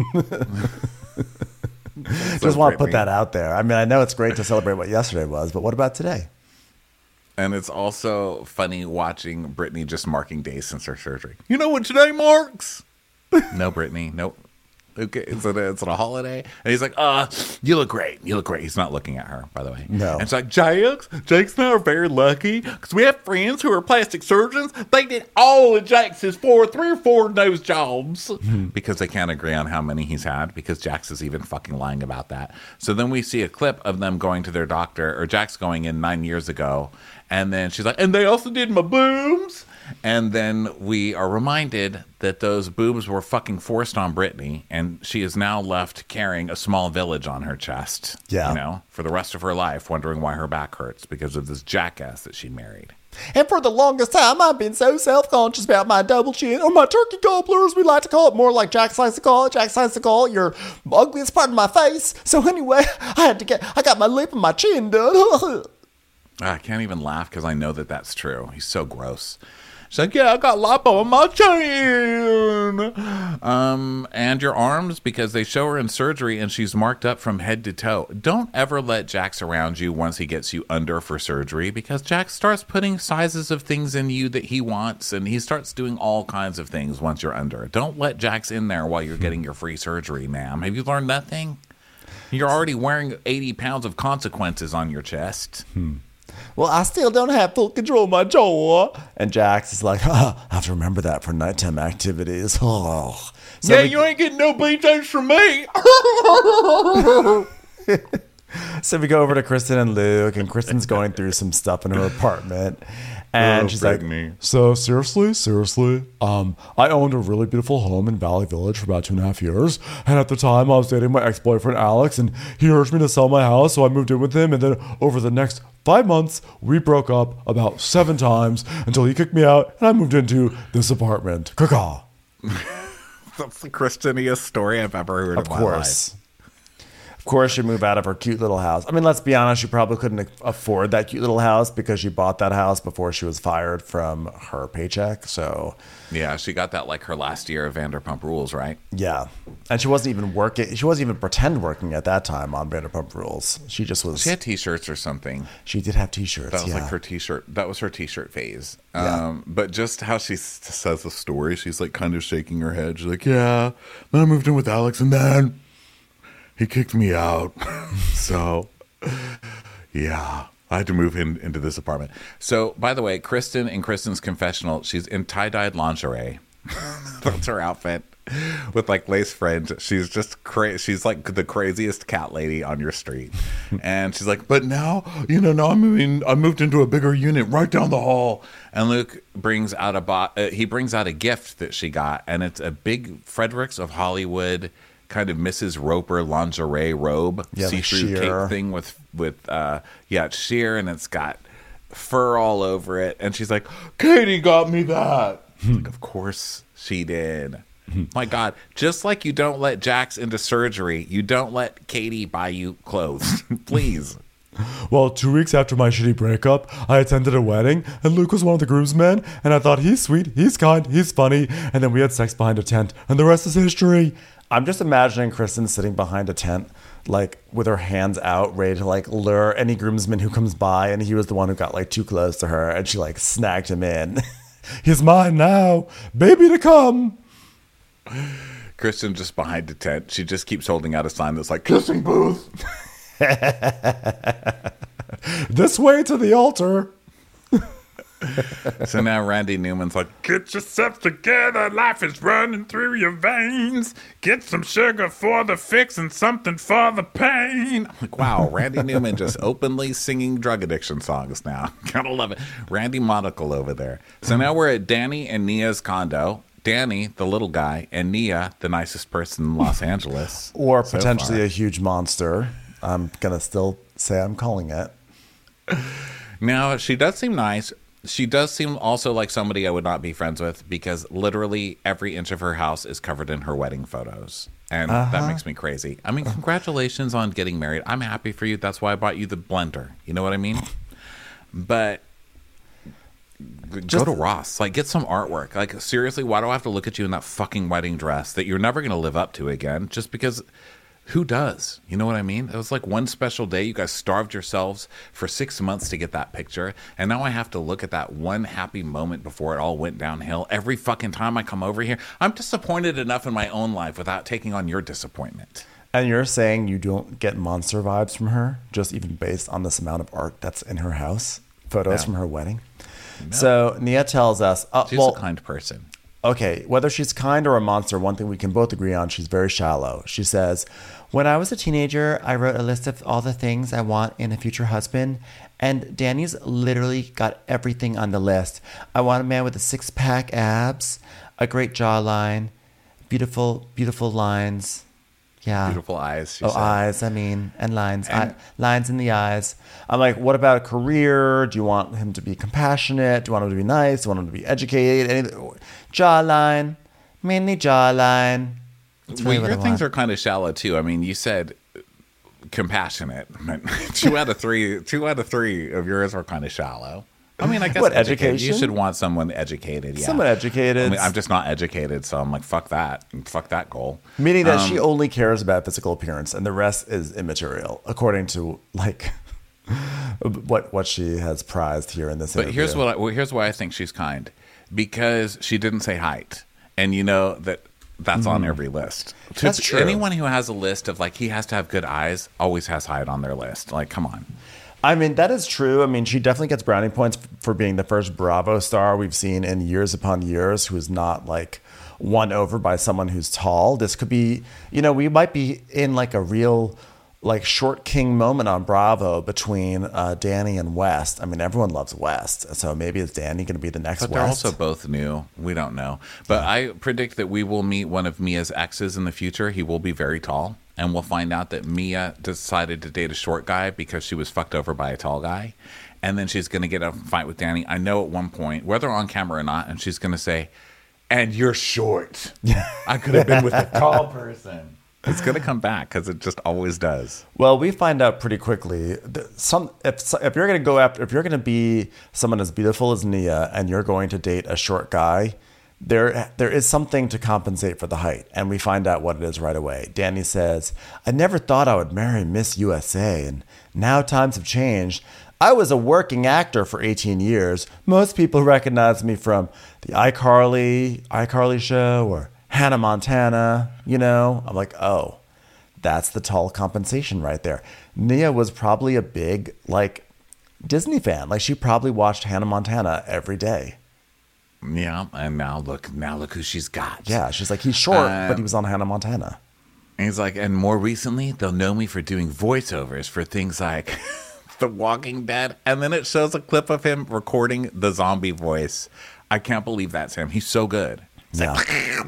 Just want to put that out there. I mean, I know it's great to celebrate what yesterday was, but what about today? And it's also funny watching Brittany just marking days since her surgery. You know what today marks? No, Brittany. Nope. Okay, it's on a holiday, and he's like, you look great. You look great. He's not looking at her, by the way. No. And it's like, Jake's and I are very lucky because we have friends who are plastic surgeons. They did all of Jake's 3 or 4 nose jobs because they can't agree on how many he's had because Jax is even fucking lying about that. So then we see a clip of them going to their doctor, or Jax going in 9 years ago, and then she's like, and they also did my boobs. And then we are reminded that those boobs were fucking forced on Brittany, and she is now left carrying a small village on her chest. Yeah. You know, for the rest of her life, wondering why her back hurts because of this jackass that she married. And for the longest time, I've been so self-conscious about my double chin, or my turkey gobblers, we like to call it, more like Jax likes to call it. Jax likes to call it your ugliest part of my face. So anyway, I got my lip and my chin done. I can't even laugh because I know that that's true. He's so gross. She's like, yeah, I got lipo on my chin. And your arms, because they show her in surgery and she's marked up from head to toe. Don't ever let Jax around you once he gets you under for surgery, because Jax starts putting sizes of things in you that he wants, and he starts doing all kinds of things once you're under. Don't let Jax in there while you're getting your free surgery, ma'am. Have you learned nothing? You're already wearing 80 pounds of consequences on your chest. Well, I still don't have full control of my jaw. And Jax is like, I have to remember that for nighttime activities. Oh. So you ain't getting no BJs from me. So we go over to Kristen and Luke, and Kristen's going through some stuff in her apartment. And she's like, So seriously, I owned a really beautiful home in Valley Village for about 2.5 years. And at the time, I was dating my ex-boyfriend, Alex, and he urged me to sell my house. So I moved in with him. And then over the next 5 months, we broke up about 7 times until he kicked me out and I moved into this apartment. Caw. That's the Christianiest story I've ever heard of in my life. Of course, she moved out of her cute little house. I mean, let's be honest, she probably couldn't afford that cute little house because she bought that house before she was fired from her paycheck. So, yeah, she got that like her last year of Vanderpump Rules, right? Yeah. And she wasn't even working. She wasn't even pretend working at that time on Vanderpump Rules. She just was. She had T-shirts or something. She did have T-shirts. That was like her T-shirt. That was her T-shirt phase. Yeah. But just how she says the story, she's like kind of shaking her head. She's like, Yeah. Then I moved in with Alex and then he kicked me out. So, yeah, I had to move into this apartment. So, by the way, Kristen, in Kristen's confessional, she's in tie-dyed lingerie. That's her outfit with like lace fringe. She's just crazy. She's like the craziest cat lady on your street. And she's like, but now, now I moved into a bigger unit right down the hall. And Luke brings out a gift that she got, and it's a big Fredericks of Hollywood kind of Mrs. Roper lingerie robe, see-through cape thing with it's sheer, and it's got fur all over it. And she's like, Katie got me that. Like, of course she did. My God, just like you don't let Jax into surgery, you don't let Katie buy you clothes. Please. Well, 2 weeks after my shitty breakup, I attended a wedding, and Luke was one of the groomsmen, and I thought, he's sweet, he's kind, he's funny, and then we had sex behind a tent, and the rest is history. I'm just imagining Kristen sitting behind a tent, like with her hands out, ready to like lure any groomsman who comes by, and he was the one who got like too close to her, and she like snagged him in. He's mine now, baby to come. Kristen just behind the tent. She just keeps holding out a sign that's like, kissing booth. This way to the altar. So now Randy Newman's like, get yourself together, life is running through your veins. Get some sugar for the fix and something for the pain. Like, wow, Randy Newman just openly singing drug addiction songs now. Gotta love it. Randy Monocle over there. So now we're at Danny and Nia's condo. Danny, the little guy, and Nia, the nicest person in Los Angeles. Or potentially a huge monster. I'm going to still say I'm calling it. Now, she does seem nice. She does seem also like somebody I would not be friends with, because literally every inch of her house is covered in her wedding photos. And that makes me crazy. I mean, congratulations on getting married. I'm happy for you. That's why I bought you the blender. You know what I mean? But go to Ross. Like, get some artwork. Like, seriously, why do I have to look at you in that fucking wedding dress that you're never going to live up to again? Just because Who does? You know what I mean? It was like one special day. You guys starved yourselves for 6 months to get that picture. And now I have to look at that one happy moment before it all went downhill. Every fucking time I come over here, I'm disappointed enough in my own life without taking on your disappointment. And you're saying you don't get monster vibes from her, just even based on this amount of art that's in her house? Photos from her wedding? No. So Nia tells us... she's a kind person. Okay, whether she's kind or a monster, one thing we can both agree on, she's very shallow. She says, when I was a teenager, I wrote a list of all the things I want in a future husband, and Danny's literally got everything on the list. I want a man with a six-pack abs, a great jawline, beautiful, beautiful lines. Yeah. Beautiful eyes. Eyes, and lines. Lines in the eyes. I'm like, what about career? Do you want him to be compassionate? Do you want him to be nice? Do you want him to be educated? Jawline. Mainly jawline. Well, your things are kind of shallow, too. I mean, you said compassionate. 2 out of 3 of yours are kind of shallow. I mean, I guess education? You should want someone educated. Yeah. Someone educated. I mean, I'm just not educated, so I'm like, fuck that. Fuck that goal. Meaning that she only cares about physical appearance, and the rest is immaterial, according to like what she has prized here in this interview. But here's why I think she's kind, because she didn't say height, and you know that's on every list. That's true. Anyone who has a list of like he has to have good eyes always has height on their list. Like, come on. I mean, that is true. I mean, she definitely gets brownie points for being the first Bravo star we've seen in years upon years who's not like won over by someone who's tall. This could be, we might be in like a real like short king moment on Bravo between Danny and West. I mean, everyone loves West. So maybe is Danny going to be the next West? But they're also both new. We don't know. But I predict that we will meet one of Mia's exes in the future. He will be very tall. And we'll find out that Mia decided to date a short guy because she was fucked over by a tall guy. And then she's going to get a fight with Danny. I know at one point, whether on camera or not, and she's going to say, and you're short. I could have been with a tall person. It's going to come back because it just always does. Well, we find out pretty quickly. If you're going to be someone as beautiful as Nia and you're going to date a short guy, there is something to compensate for the height, and we find out what it is right away. Danny says, I never thought I would marry Miss USA, and now times have changed. I was a working actor for 18 years. Most people recognize me from the iCarly show or Hannah Montana, I'm like, oh, that's the tall compensation right there. Nia was probably a big, like, Disney fan. Like, she probably watched Hannah Montana every day. Yeah, and now look who she's got. Yeah, she's like, he's short, but he was on Hannah Montana. And he's like, and more recently, they'll know me for doing voiceovers for things like The Walking Dead. And then it shows a clip of him recording the zombie voice. I can't believe that's him. He's so good. He's like,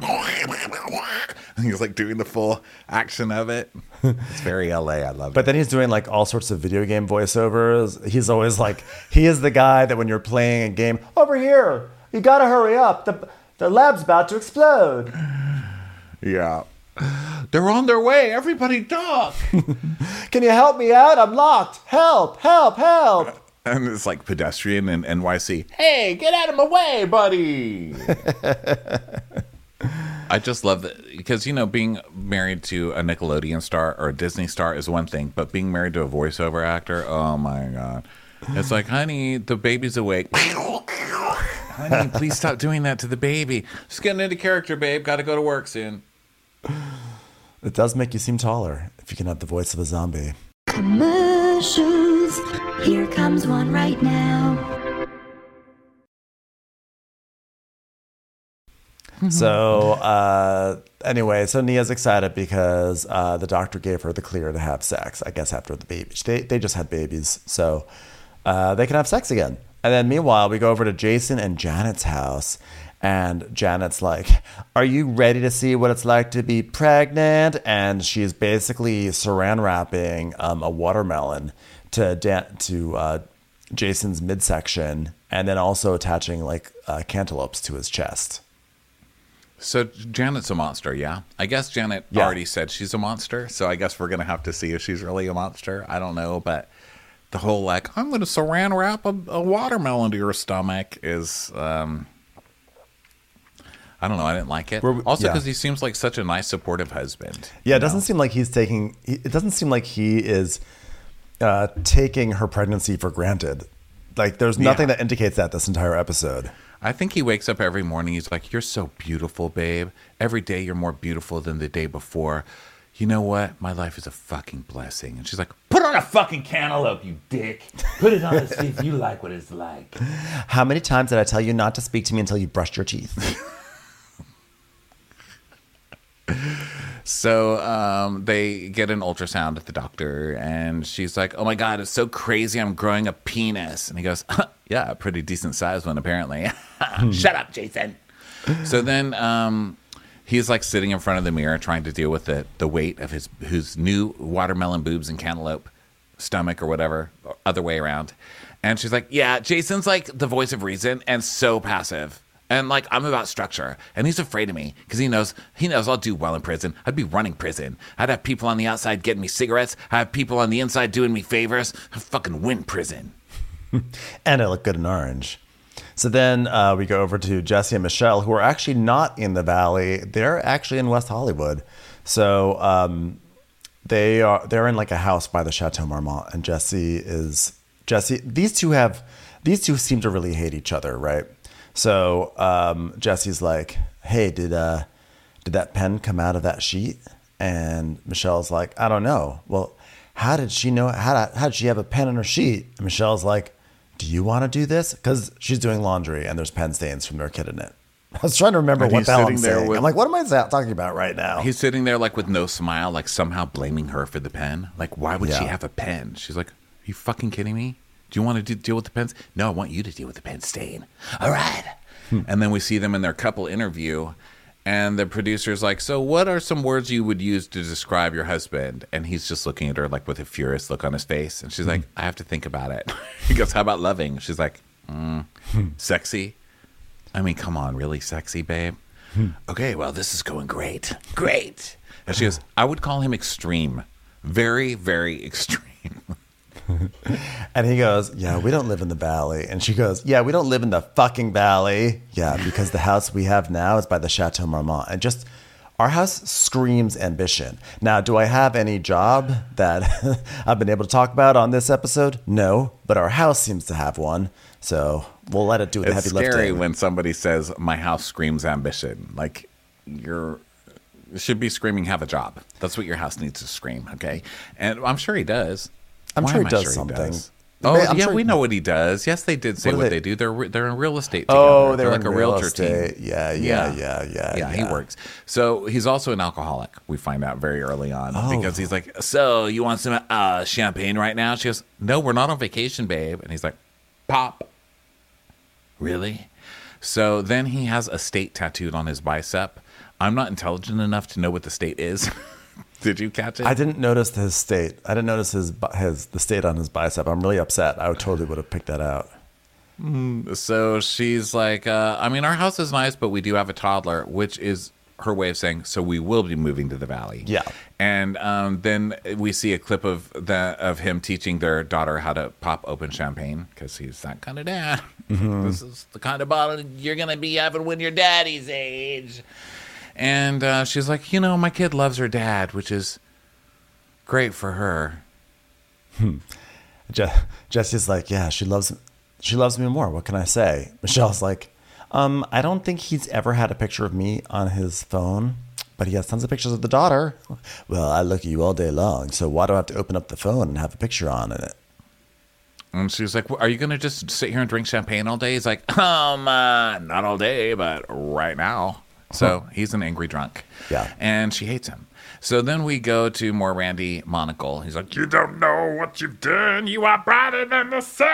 he's like doing the full action of it. It's very LA. I love it. But then he's doing like all sorts of video game voiceovers. He's always like, he is the guy that when you're playing a game, over here, you got to hurry up. The lab's about to explode. Yeah. They're on their way. Everybody duck. Can you help me out? I'm locked. Help, help, help. And it's like pedestrian in NYC. Hey, get out of my way, buddy. I just love that because, being married to a Nickelodeon star or a Disney star is one thing, but being married to a voiceover actor, oh my God. It's like, honey, the baby's awake. Honey, please stop doing that to the baby. Just getting into character, babe. Got to go to work soon. It does make you seem taller if you can have the voice of a zombie. Commercials. Here comes one right now. So anyway, so Nia's excited because the doctor gave her the clear to have sex, I guess, after the baby. They just had babies, so they can have sex again. And then meanwhile, we go over to Jason and Janet's house. And Janet's like, are you ready to see what it's like to be pregnant? And she's basically saran wrapping a watermelon to Jason's midsection and then also attaching like cantaloupes to his chest. So Janet's a monster, yeah? I guess Janet already said she's a monster, so I guess we're going to have to see if she's really a monster. I don't know, but the whole like, I'm going to saran wrap a watermelon to your stomach is... I don't know. I didn't like it. Also, because he seems like such a nice, supportive husband. Yeah, it doesn't seem like he's taking. It doesn't seem like he is taking her pregnancy for granted. Like, there's nothing that indicates that this entire episode. I think he wakes up every morning. He's like, "You're so beautiful, babe. Every day you're more beautiful than the day before. You know what? My life is a fucking blessing." And she's like, "Put on a fucking cantaloupe, you dick. Put it on and see if you like what it's like." How many times did I tell you not to speak to me until you brushed your teeth? So they get an ultrasound at the doctor, and she's like, "Oh my God, it's so crazy. I'm growing a penis." And he goes, "Yeah, a pretty decent sized one, apparently." Shut up, Jason. So then he's like sitting in front of the mirror trying to deal with the weight of his new watermelon boobs and cantaloupe stomach or whatever, or other way around. And she's like, "Yeah, Jason's like the voice of reason and so passive. And like, I'm about structure, and he's afraid of me because he knows I'll do well in prison. I'd be running prison. I'd have people on the outside getting me cigarettes. I have people on the inside doing me favors. I'd fucking win prison." And I look good in orange. So then we go over to Jesse and Michelle, who are actually not in the Valley. They're actually in West Hollywood. So they're in like a house by the Chateau Marmont, and Jesse. These two seem to really hate each other, right? So Jesse's like, "Hey, did that pen come out of that sheet?" And Michelle's like, "I don't know." "Well, how did she know? How did she have a pen in her sheet?" And Michelle's like, "Do you want to do this?" Because she's doing laundry and there's pen stains from their kid in it. I was trying to remember what the hell I'm saying. I'm like, what am I talking about right now? He's sitting there like with no smile, like somehow blaming her for the pen. Like, why would she have a pen? She's like, "Are you fucking kidding me? Do you want to deal with the pens?" "No, I want you to deal with the pen stain." "All right." And then we see them in their couple interview, and the producer's like, "So what are some words you would use to describe your husband?" And he's just looking at her like with a furious look on his face. And she's like, "I have to think about it." He goes, "How about loving?" She's like, "Sexy." "I mean, come on, really sexy, babe?" "Okay, well, this is going great. Great." And she goes, "I would call him extreme. Very, very extreme." And he goes, "Yeah, we don't live in the Valley." And she goes, "Yeah, we don't live in the fucking Valley." "Yeah, because the house we have now is by the Chateau Marmont." And just, our house screams ambition. Now, do I have any job that I've been able to talk about on this episode? No, but our house seems to have one. So we'll let it do the heavy lifting. It's scary when somebody says, "My house screams ambition." Like, you should be screaming, "Have a job." That's what your house needs to scream, okay? And I'm sure he does. I'm sure he does something. We know what he does. Yes, they did say what they do. They're in real estate together. Oh, they're like in a real realtor estate. team. Yeah, he works. So he's also an alcoholic. We find out very early on because he's like, "So you want some champagne right now?" She goes, "No, we're not on vacation, babe." And he's like, "Pop." "Really?" So then he has a state tattooed on his bicep. I'm not intelligent enough to know what the state is. Did you catch it? I didn't notice his state. I didn't notice the state on his bicep. I'm really upset. I totally would have picked that out. So she's like, I mean, our house is nice, but we do have a toddler, which is her way of saying, so we will be moving to the Valley. Yeah. And then we see a clip of him teaching their daughter how to pop open champagne because he's that kind of dad. Mm-hmm. This is the kind of bottle you're going to be having when you're daddy's age. And she's like, my kid loves her dad, which is great for her. Jesse's like, yeah, she loves me more. What can I say? Michelle's like, I don't think he's ever had a picture of me on his phone, but he has tons of pictures of the daughter. Well, I look at you all day long, so why do I have to open up the phone and have a picture on it? And she was like, are you going to just sit here and drink champagne all day? He's like, not all day, but right now. So he's an angry drunk. Yeah. And she hates him. So then we go to more Randy Monocle. He's like, "You don't know what you've done. You are brighter than the sun.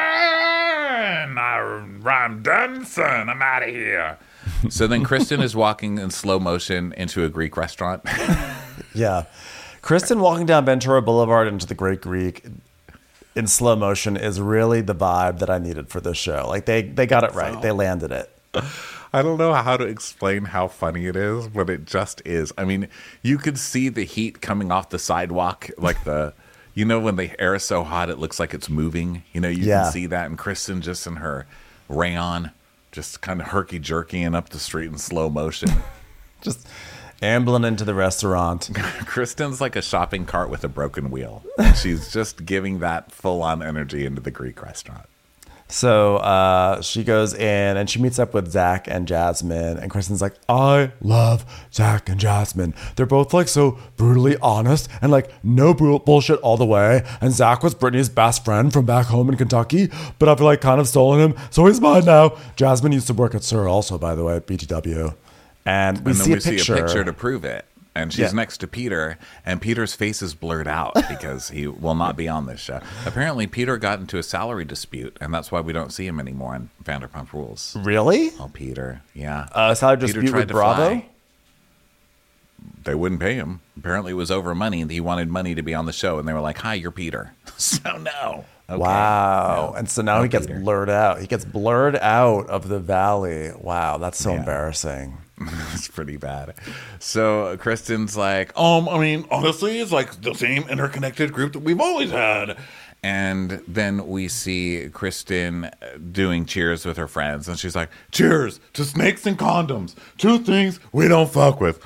I'm done, son. I'm out of here." So then Kristen is walking in slow motion into a Greek restaurant. Yeah. Kristen walking down Ventura Boulevard into the Great Greek in slow motion is really the vibe that I needed for this show. Like they got it right. They landed it. I don't know how to explain how funny it is, but it just is. I mean, you could see the heat coming off the sidewalk, like when the air is so hot, it looks like it's moving. You can see that. And Kristen just in her rayon just kind of herky-jerkying up the street in slow motion. Just ambling into the restaurant. Kristen's like a shopping cart with a broken wheel. She's just giving that full-on energy into the Greek restaurant. So she goes in and she meets up with Zach and Jasmine. And Kristen's like, I love Zach and Jasmine. They're both like so brutally honest and like no bullshit all the way. And Zach was Brittany's best friend from back home in Kentucky, but I've like kind of stolen him. So he's mine now. Jasmine used to work at SUR also, by the way, at BTW. And we see a picture to prove it. And she's next to Peter, and Peter's face is blurred out because he will not be on this show. Apparently, Peter got into a salary dispute, and that's why we don't see him anymore on Vanderpump Rules. Really? Oh, Peter, yeah. Salary dispute with Bravo? Fly. They wouldn't pay him. Apparently, it was over money, and he wanted money to be on the show, and they were like, hi, you're Peter. So, no. Okay. Wow. No. And so now he gets blurred out. He gets blurred out of the valley. Wow, that's so embarrassing. It's pretty bad. So Kristen's like, I mean, honestly, it's like the same interconnected group that we've always had. And then we see Kristen doing cheers with her friends. And she's like, cheers to snakes and condoms. 2 things we don't fuck with.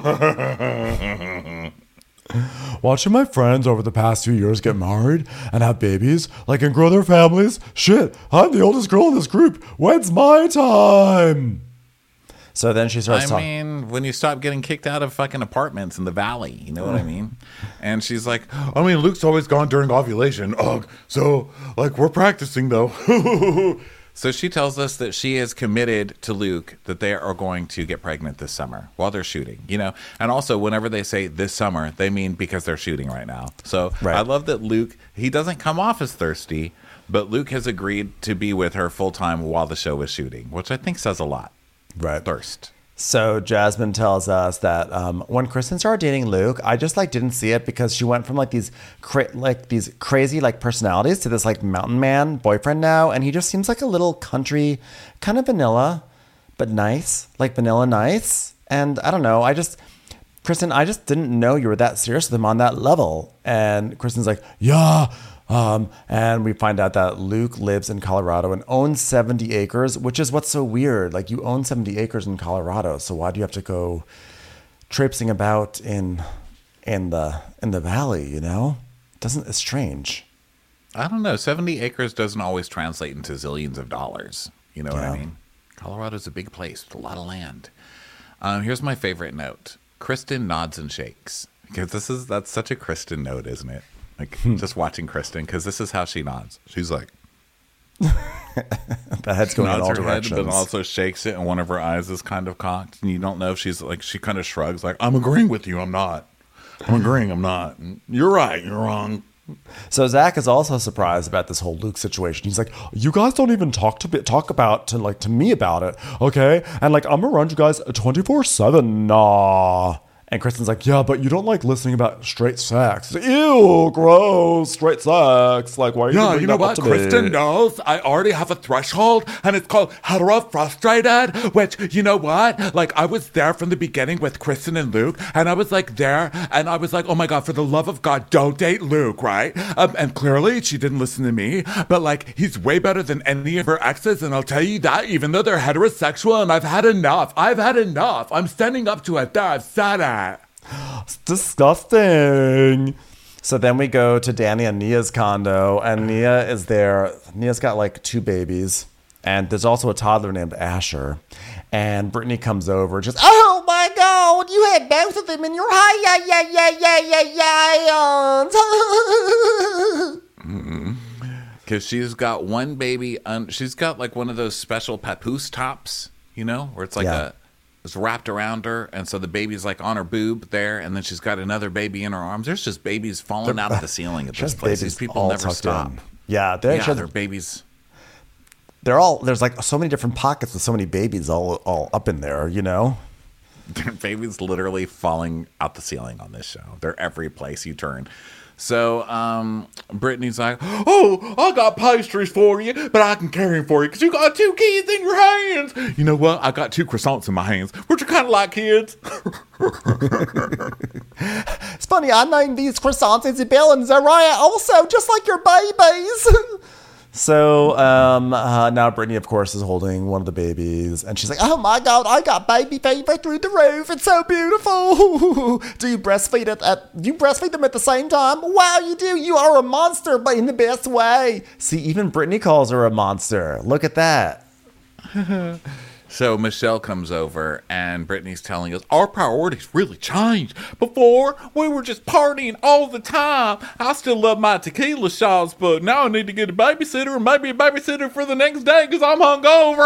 Watching my friends over the past few years get married and have babies, like, and grow their families. Shit, I'm the oldest girl in this group. When's my time? So then she starts talking. I mean, when you stop getting kicked out of fucking apartments in the valley, you know what I mean? And she's like, I mean, Luke's always gone during ovulation. So, like, we're practicing, though. So she tells us that she is committed to Luke, that they are going to get pregnant this summer while they're shooting, you know? And also, whenever they say this summer, they mean because they're shooting right now. So I love that Luke, he doesn't come off as thirsty, but Luke has agreed to be with her full time while the show is shooting, which I think says a lot. Right. Thirst. So Jasmine tells us that when Kristen started dating Luke, I just like didn't see it because she went from like these crazy like personalities to this like mountain man boyfriend now, and he just seems like a little country, kind of vanilla, but nice, like vanilla nice. And I don't know, Kristen, I just didn't know you were that serious with him on that level. And Kristen's like, yeah. And we find out that Luke lives in Colorado and owns 70 acres, which is what's so weird. Like, you own 70 acres in Colorado, so why do you have to go traipsing about in the valley, you know? It's strange. I don't know. 70 acres doesn't always translate into zillions of dollars. You know what I mean? Colorado's a big place with a lot of land. Here's my favorite note. Kristen nods and shakes. Because that's such a Kristen note, isn't it? Like, just watching Kristen, because this is how she nods. She's like... the head's going in all directions. Head, but also shakes it, and one of her eyes is kind of cocked. And you don't know if she's like... She kind of shrugs, like, I'm agreeing with you, I'm not. I'm agreeing, I'm not. You're right, you're wrong. So Zach is also surprised about this whole Luke situation. He's like, you guys don't even talk to me about it, okay? And like, I'm gonna run you guys 24/7. Nah. And Kristen's like, yeah, but you don't like listening about straight sex. Ew, gross, straight sex. Like, why are you Yeah, you know what? Kristen knows I already have a threshold, and it's called hetero-frustrated, which, you know what? Like, I was there from the beginning with Kristen and Luke, and I was like there, and I was like, oh my God, for the love of God, don't date Luke, right? And clearly she didn't listen to me, but like, he's way better than any of her exes, and I'll tell you that, even though they're heterosexual, and I've had enough. I'm standing up to it there. I've said it. It's disgusting. So then we go to Danny and Nia's condo, and Nia is there. Nia's got like 2 babies, and there's also a toddler named Asher. And Brittany comes over, just, oh my God, you had both of them in your Because she's got one baby, she's got like one of those special papoose tops, you know, where it's like it's wrapped around her, and so the baby's like on her boob there, and then she's got another baby in her arms. There's just babies falling out of the ceiling at this place. These people never stop. Yeah, they're babies. They're all, there's like so many different pockets with so many babies all up in there, you know? Babies literally falling out the ceiling on this show. They're every place you turn. So Brittany's like, oh, I got pastries for you, but I can carry them for you because you got 2 kids in your hands. You know what? I got 2 croissants in my hands, which are kind of like kids. It's funny, I named these croissants Isabel and Zariah also, just like your babies. So now Brittany, of course, is holding one of the babies, and she's like, "Oh my God, I got baby fever through the roof. It's so beautiful. Do you breastfeed you breastfeed them at the same time? Wow, you do. You are a monster, but in the best way." See, even Brittany calls her a monster. Look at that. So Michelle comes over and Brittany's telling us our priorities really changed. Before, we were just partying all the time. I still love my tequila shots, but now I need to get a babysitter and maybe a babysitter for the next day because I'm hungover.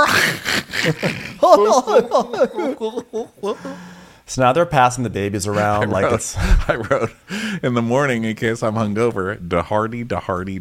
So now they're passing the babies around I wrote in the morning in case I'm hungover, da hardy, hard.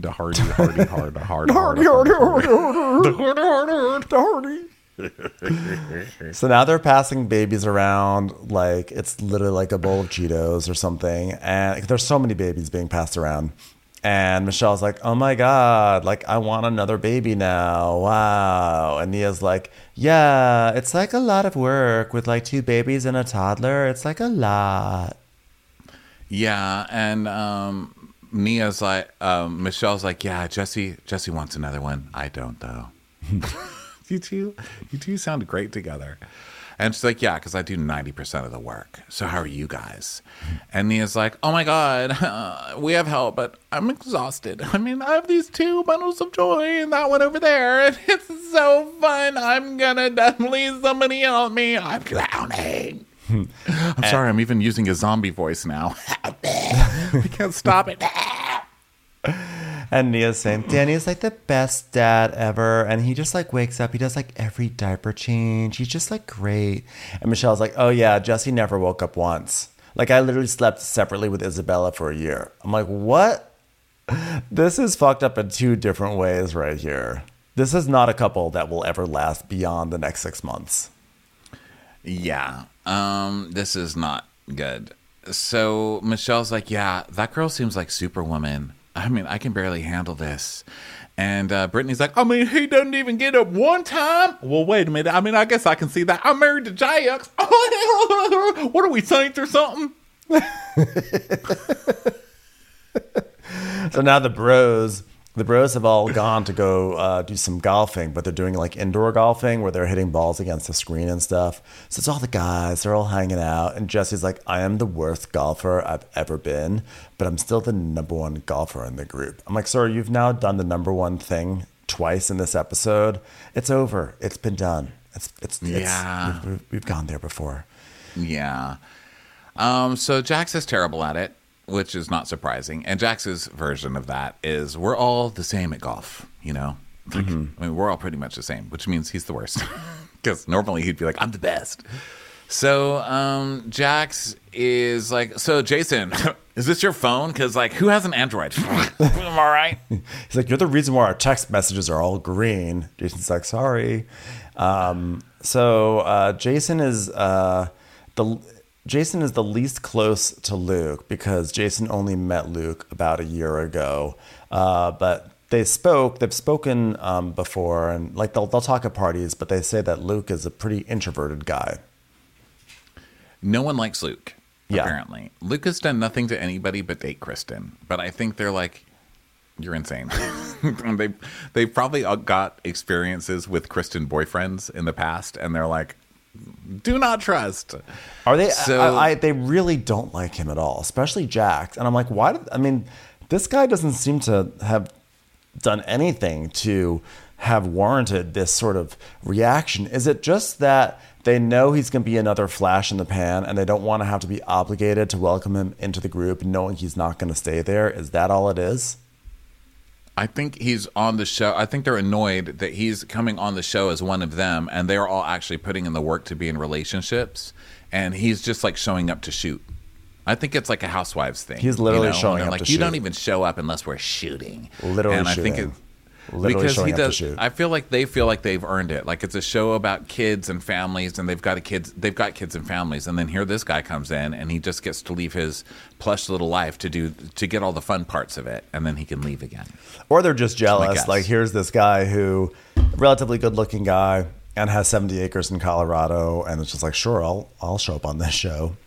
So now they're passing babies around like it's literally like a bowl of Cheetos or something. And there's so many babies being passed around. And Michelle's like, "Oh my God, like I want another baby now. Wow." And Nia's like, "Yeah, it's like a lot of work with like 2 babies and a toddler. It's like a lot." Yeah, and Nia's like, Michelle's like, "Yeah, Jesse wants another one. I don't though." You two sound great together. And she's like, "Yeah, because I do 90% of the work. So how are you guys?" And Nia's like, "Oh my God, we have help, but I'm exhausted. I mean, I have these 2 bundles of joy and that one over there. And it's so fun. I'm going to definitely somebody help me. I'm drowning." I'm sorry, I'm even using a zombie voice now. I can't stop it. And Nia's saying, "Danny's like the best dad ever." And he just like wakes up. He does like every diaper change. He's just like great. And Michelle's like, "Oh yeah, Jesse never woke up once. Like I literally slept separately with Isabella for a year." I'm like, what? This is fucked up in 2 different ways right here. This is not a couple that will ever last beyond the next 6 months. Yeah. This is not good. So Michelle's like, "Yeah, that girl seems like Superwoman. I mean, I can barely handle this." And Brittany's like, "I mean, he doesn't even get up one time." Well, wait a minute. I mean, I guess I can see that. I'm married to Jax. What are we, saints or something? So now the bros have all gone to go do some golfing, but they're doing like indoor golfing where they're hitting balls against the screen and stuff. So it's all the guys, they're all hanging out. And Jesse's like, "I am the worst golfer I've ever been, but I'm still the number 1 golfer in the group." I'm like, "Sir, you've now done the number 1 thing twice in this episode. It's over. It's been done. We've gone there before." Yeah. So Jax is terrible at it, which is not surprising. And Jax's version of that is we're all the same at golf, you know? Like, I mean, we're all pretty much the same, which means he's the worst. Because normally he'd be like, "I'm the best." So Jax is like, "So Jason, is this your phone? Because like, who has an Android?" "I'm all right." He's like, "You're the reason why our text messages are all green." Jason's like, "Sorry." So Jason is the least close to Luke because Jason only met Luke about a year ago. But they've spoken before, and like they'll talk at parties, but they say that Luke is a pretty introverted guy. No one likes Luke, Yeah. apparently. Luke has done nothing to anybody but date Kristen. But I think they're like, "You're insane." They probably got experiences with Kristen boyfriends in the past, and they're like, "Do not trust." Are they? So, they really don't like him at all, especially Jax. And I'm like, why? This guy doesn't seem to have done anything to have warranted this sort of reaction. Is it just that they know he's going to be another flash in the pan and they don't want to have to be obligated to welcome him into the group knowing he's not going to stay there? Is that all it is? I think he's on the show. I think they're annoyed that he's coming on the show as one of them, and they're all actually putting in the work to be in relationships, and he's just like showing up to shoot. I think it's like a Housewives thing. He's literally showing up like, to "You shoot. don't even show up unless we're shooting." Literally and shooting. I think Literally because showing he up to does. shoot. I feel like they feel like they've earned it. Like it's a show about kids and families, and they've got kids and families, and then here this guy comes in, and he just gets to leave his plush little life to get all the fun parts of it, and then he can leave again. Or they're just my jealous. guess. Like, here's this guy who, relatively good-looking guy, and has 70 acres in Colorado, and it's just like, sure, I'll show up on this show.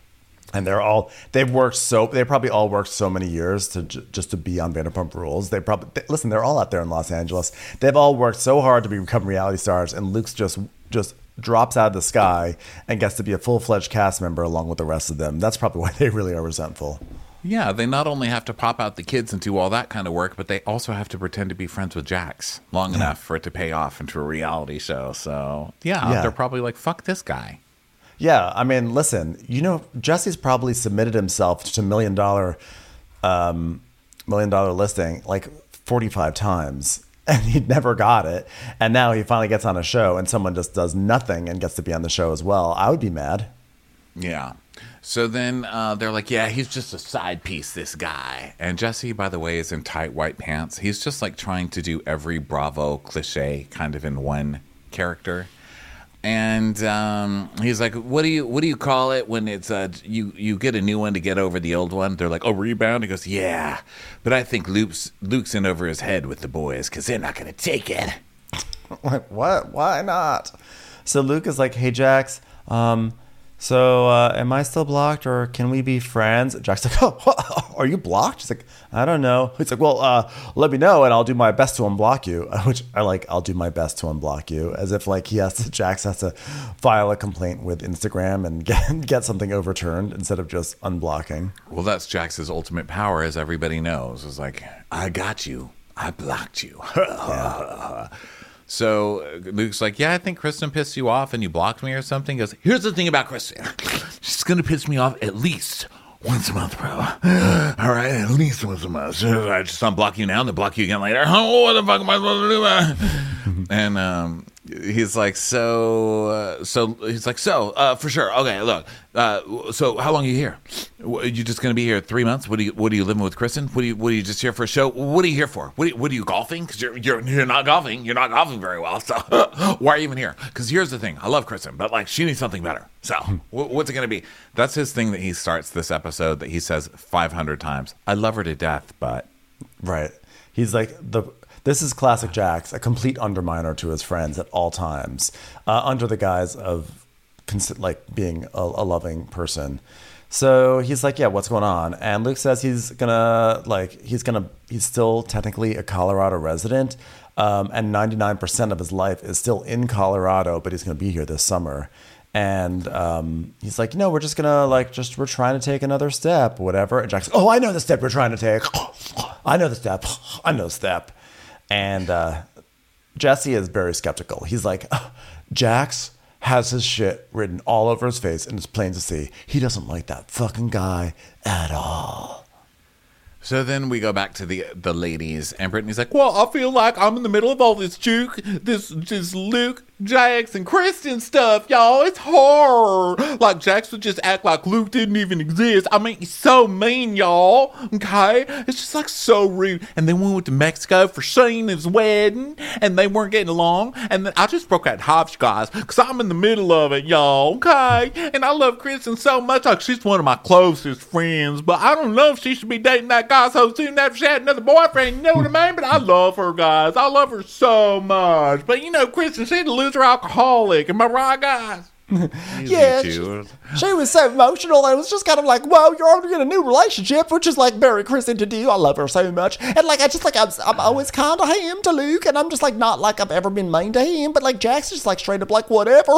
they probably all worked so many years to just to be on Vanderpump Rules. Listen, they're all out there in Los Angeles. They've all worked so hard to become reality stars, and Luke's just drops out of the sky and gets to be a full-fledged cast member along with the rest of them. That's probably why they really are resentful. Yeah, they not only have to pop out the kids and do all that kind of work, but they also have to pretend to be friends with Jax long enough for it to pay off into a reality show. So, yeah, they're probably like, fuck this guy. Yeah, I mean, listen, Jesse's probably submitted himself to $1 million listing like 45 times, and he never got it. And now he finally gets on a show, and someone just does nothing and gets to be on the show as well. I would be mad. Yeah. So then they're like, yeah, he's just a side piece, this guy. And Jesse, by the way, is in tight white pants. He's just like trying to do every Bravo cliche kind of in one character. And he's like, what do you call it when it's you get a new one to get over the old one? They're like, oh, rebound? He goes, yeah, but I think Luke's in over his head with the boys because they're not going to take it. Like, what? Why not? So Luke is like, hey, Jax, so am I still blocked or can we be friends? Jack's like, oh, are you blocked? He's like, I don't know. He's like, well, let me know and I'll do my best to unblock you, which I like. I'll do my best to unblock you, as if like Jax has to file a complaint with Instagram and get something overturned instead of just unblocking. Well, that's Jax's ultimate power, as everybody knows. It's like, I got you. I blocked you. Yeah. So Luke's like, yeah, I think Kristen pissed you off and you blocked me or something. He goes, here's the thing about Kristen. She's going to piss me off at least once a month, bro. All right, at least once a month. So I just unblock you now and then block you again later. Oh, what the fuck am I supposed to do? And he's like, so for sure. Okay, look. So how long are you here? You just going to be here 3 months? What are you living with Kristen? What are you just here for a show? What are you here for? What are you golfing? Because you're not golfing. You're not golfing very well. So why are you even here? Because here's the thing. I love Kristen, but like she needs something better. So what's it going to be? That's his thing that he starts this episode that he says 500 times. I love her to death, but right. He's like This is classic Jax, a complete underminer to his friends at all times, under the guise of being a loving person. So he's like, yeah, what's going on? And Luke says he's still technically a Colorado resident, and 99% of his life is still in Colorado, but he's going to be here this summer. And he's like, we're just gonna we're trying to take another step, whatever. And Jack's like, oh, I know the step we're trying to take. I know the step. And Jesse is very skeptical. He's like, Jax has his shit written all over his face, and it's plain to see he doesn't like that fucking guy at all. So then we go back to the ladies, and Brittany's like, well, I feel like I'm in the middle of all this this Luke, Jax, and Kristen stuff, y'all. It's hard. Like, Jax would just act like Luke didn't even exist. I mean, he's so mean, y'all. Okay? It's just, like, so rude. And then we went to Mexico for Sheena's wedding, and they weren't getting along. And then I just broke out Hobbs, guys, because I'm in the middle of it, y'all. Okay? And I love Kristen so much. Like, she's one of my closest friends, but I don't know if she should be dating that guy so soon after she had another boyfriend. You know what I mean? But I love her, guys. I love her so much. But, Kristen, she's a loser alcoholic. Am I right, guys? Yeah, she was so emotional. It was just kind of like, whoa, you're already in a new relationship, which is like very Kristen to do. I love her so much. And like, I'm always kind of him to Luke, and I'm just like, not like I've ever been mean to him, but like Jack's just like straight up like, whatever.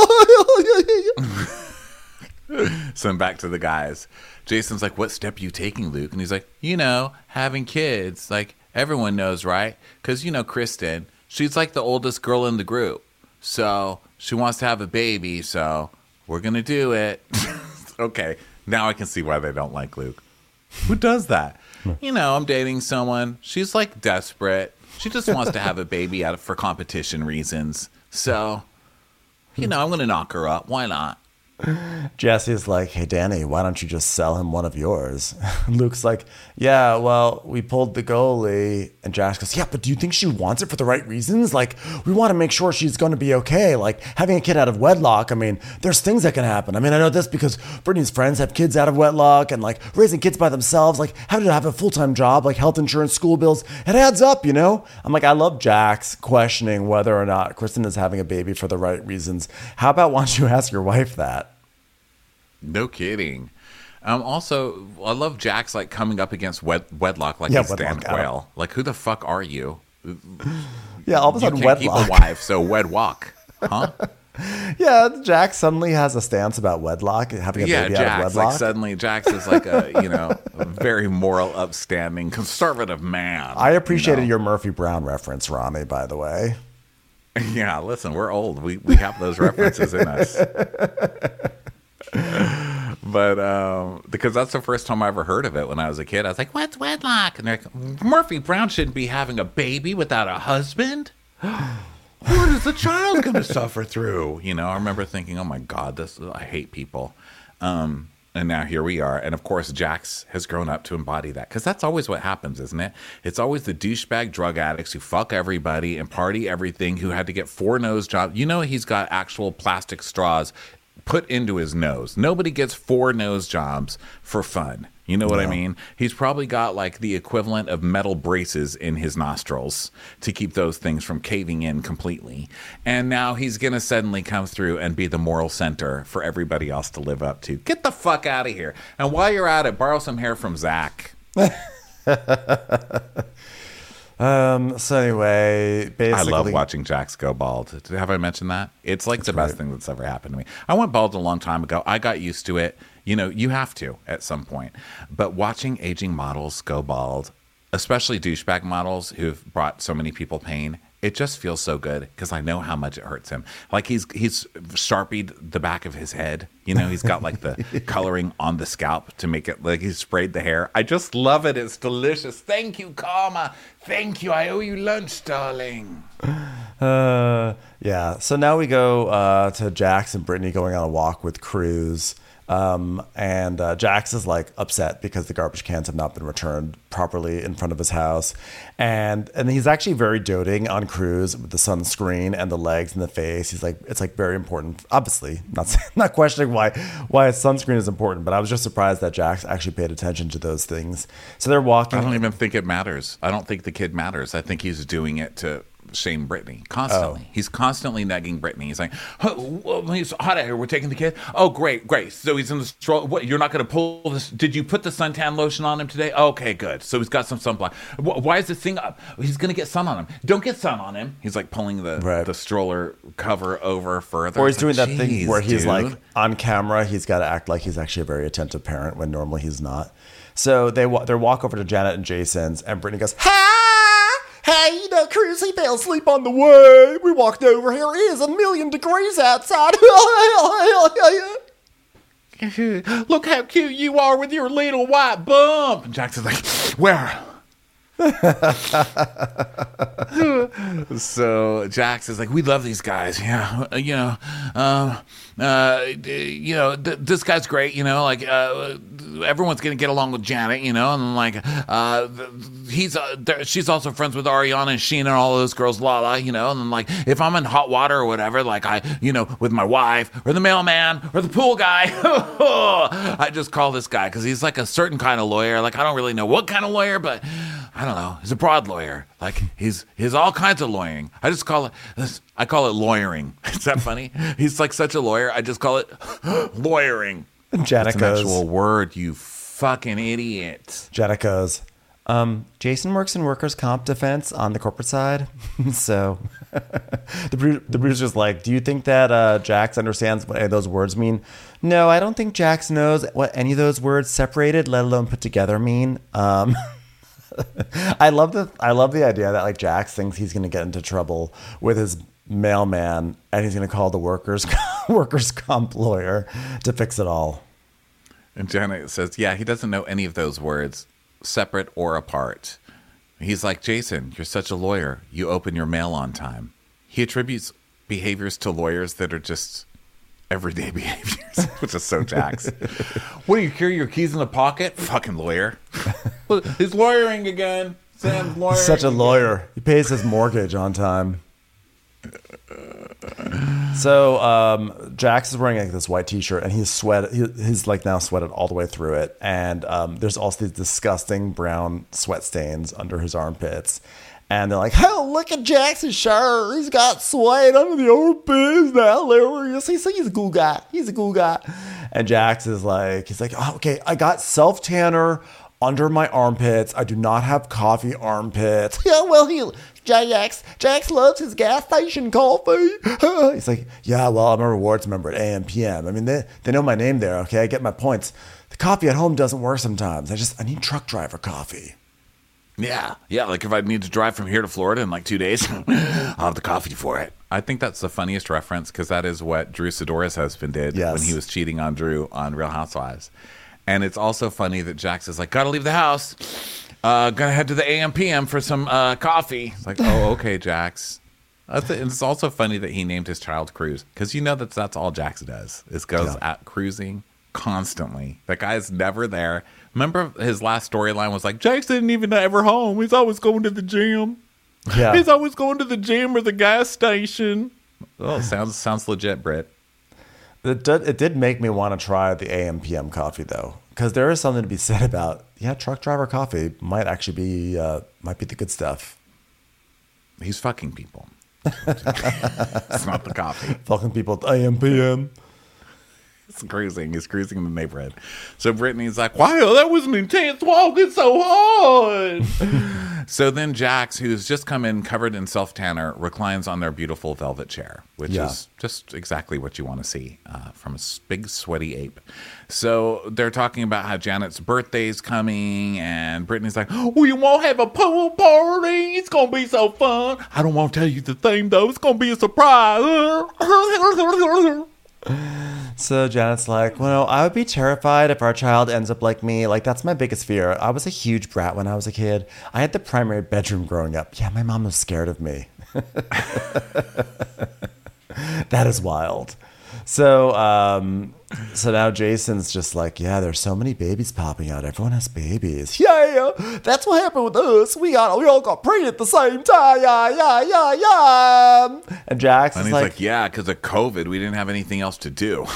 So I'm back to the guys. Jason's like, what step are you taking, Luke? And he's like, having kids. Like, everyone knows, right? Because, Kristen, she's like the oldest girl in the group. So she wants to have a baby, so we're going to do it. Okay, now I can see why they don't like Luke. Who does that? I'm dating someone. She's like desperate. She just wants to have a baby for competition reasons. So, I'm going to knock her up. Why not? Jesse's like, hey, Danny, why don't you just sell him one of yours? Luke's like, yeah, well, we pulled the goalie. And Jax goes, yeah, but do you think she wants it for the right reasons? Like, we want to make sure she's going to be okay. Like, having a kid out of wedlock, I mean, there's things that can happen. I mean, I know this because Brittany's friends have kids out of wedlock, and like raising kids by themselves, like having to have a full-time job, like health insurance, school bills, it adds up, I'm like, I love Jax questioning whether or not Kristen is having a baby for the right reasons. How about why don't you ask your wife that? No kidding. Also, I love Jax like coming up against Wedlock like he's Dan Quayle. Like, who the fuck are you? Yeah, all of a sudden you can't Wedlock. keep a wife, so Wedlock, huh? Yeah, Jax suddenly has a stance about Wedlock, having a baby out of Wedlock. Like suddenly Jax is like a a very moral, upstanding, conservative man. I appreciated your Murphy Brown reference, Rami, by the way. Yeah, listen, we're old. We have those references in us. But because that's the first time I ever heard of it when I was a kid. I was like, what's Wedlock? And they're like, Murphy Brown shouldn't be having a baby without a husband. What is the child going to suffer through? I remember thinking, oh my God, I hate people. And now here we are. And of course, Jax has grown up to embody that. Because that's always what happens, isn't it? It's always the douchebag drug addicts who fuck everybody and party everything, who had to get 4 nose jobs. He's got actual plastic straws put into his nose. Nobody gets 4 nose jobs for fun. You know what I mean? He's probably got like the equivalent of metal braces in his nostrils to keep those things from caving in completely. And now he's going to suddenly come through and be the moral center for everybody else to live up to. Get the fuck out of here. And while you're at it, borrow some hair from Zach. So anyway, basically, I love watching Jax go bald. Have I mentioned that? It's like the best thing that's ever happened to me. I went bald a long time ago. I got used to it. You have to at some point. But watching aging models go bald, especially douchebag models who've brought so many people pain, it just feels so good because I know how much it hurts him. Like he's Sharpied the back of his head. He's got like the coloring on the scalp to make it like he's sprayed the hair. I just love it. It's delicious. Thank you, Karma. Thank you. I owe you lunch, darling. Yeah. So now we go to Jax and Brittany going on a walk with Cruz. And Jax is like upset because the garbage cans have not been returned properly in front of his house, and he's actually very doting on Cruz with the sunscreen and the legs and the face. He's like, it's like very important. Obviously, not questioning why sunscreen is important, but I was just surprised that Jax actually paid attention to those things. So they're walking. I don't even think it matters. I don't think the kid matters. I think he's doing it to shame Brittany constantly. Oh. He's constantly negging Brittany. He's like, it's hot out here. We're taking the kid. Oh, great. So he's in the stroller. What? You're not going to pull this? Did you put the suntan lotion on him today? Okay, good. So he's got some sunblock. Why is this thing up? He's going to get sun on him. Don't get sun on him. He's like pulling the stroller cover over further. Or he's doing that thing where he's like on camera. He's got to act like he's actually a very attentive parent when normally he's not. So they walk over to Janet and Jason's, and Brittany goes, "Hi! Hey, Cruz, he fell asleep on the way. We walked over here. It is 1,000,000 degrees outside." Look how cute you are with your little white bump. And Jackson's like, where? So Jax is like, we love these guys. Yeah. This guy's great. Everyone's going to get along with Janet, and like, she's also friends with Ariana and Sheena and all those girls, Lala, and then like, if I'm in hot water or whatever, like with my wife or the mailman or the pool guy, I just call this guy because he's like a certain kind of lawyer. Like, I don't really know what kind of lawyer, but I don't know. He's a broad lawyer. Like he's all kinds of lawyering. I call it lawyering. Is that funny? He's like such a lawyer. I just call it lawyering. Janet It's an goes, actual word, you fucking idiot. Janet goes, Jason works in workers' comp defense on the corporate side. So the producer's like, do you think that Jax understands what any of those words mean? No, I don't think Jax knows what any of those words separated, let alone put together, mean. I love the idea that like Jax thinks he's going to get into trouble with his mailman, and he's going to call the workers comp lawyer to fix it all. And Janet says, yeah, he doesn't know any of those words, separate or apart. He's like, Jason, you're such a lawyer. You open your mail on time. He attributes behaviors to lawyers that are just everyday behaviors, which is so Jax. What do you carry your keys in the pocket? Fucking lawyer. He's lawyering again. Sam's lawyering. He's such a lawyer. He pays his mortgage on time. So Jax is wearing like this white t-shirt, and he's like now sweated all the way through it, and there's also these disgusting brown sweat stains under his armpits. And they're like, oh, look at Jackson's shirt. He's got sweat under the armpits now. He's a cool guy. And Jax is like, he's like, oh, okay, I got self tanner under my armpits. I do not have coffee armpits. Yeah, well, Jax loves his gas station coffee. He's like, yeah, well, I'm a rewards member at AM PM. I mean, they know my name there. Okay, I get my points. The coffee at home doesn't work sometimes. I need truck driver coffee. Yeah, like if I need to drive from here to Florida in like 2 days, I'll have the coffee for it. I think that's the funniest reference because that is what Drew Sidora's husband did when he was cheating on Drew on Real Housewives. And it's also funny that Jax is like, gotta leave the house, gonna head to the AM PM for some coffee. It's like, oh, okay, Jax. It's also funny that he named his child Cruz because you know that's all Jax does is goes out cruising constantly. That guy's never there. Remember his last storyline was like, Jax didn't even ever home. He's always going to the gym. Yeah. He's always going to the gym or the gas station. Oh, sounds legit, Britt. It did make me want to try the AM PM coffee though, because there is something to be said about truck driver coffee might actually be the good stuff. He's fucking people. It's not the coffee. Fucking people at AM PM. He's cruising in the neighborhood. So Brittany's like, wow, that was an intense walk. It's so hard. So then Jax, who's just come in covered in self-tanner, reclines on their beautiful velvet chair, which is just exactly what you want to see from a big sweaty ape. So they're talking about how Janet's birthday's coming, and Brittany's like, we won't have a pool party. It's going to be so fun. I don't want to tell you the theme, though. It's going to be a surprise. So Janet's like, well, I would be terrified if our child ends up like me. Like, that's my biggest fear. I was a huge brat when I was a kid. I had the primary bedroom growing up. Yeah, my mom was scared of me. That is wild. So now Jason's just like, yeah, there's so many babies popping out. Everyone has babies. Yeah, that's what happened with us. We all got pregnant at the same time. Yeah. And Jax is like, yeah, because of COVID, we didn't have anything else to do.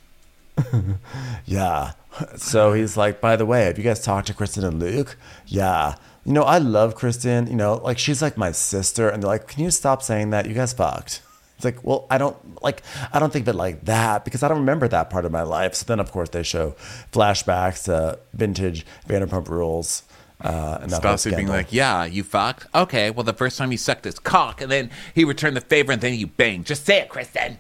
Yeah. So he's like, by the way, have you guys talked to Kristen and Luke? Yeah. I love Kristen. Like, she's like my sister. And they're like, can you stop saying that? You guys fucked. It's like, well, I don't think of it like that because I don't remember that part of my life. So then, of course, they show flashbacks to vintage Vanderpump Rules. And Stassi being like, yeah, you fucked? Okay, well, the first time you sucked his cock, and then he returned the favor, and then you banged. Just say it, Kristen.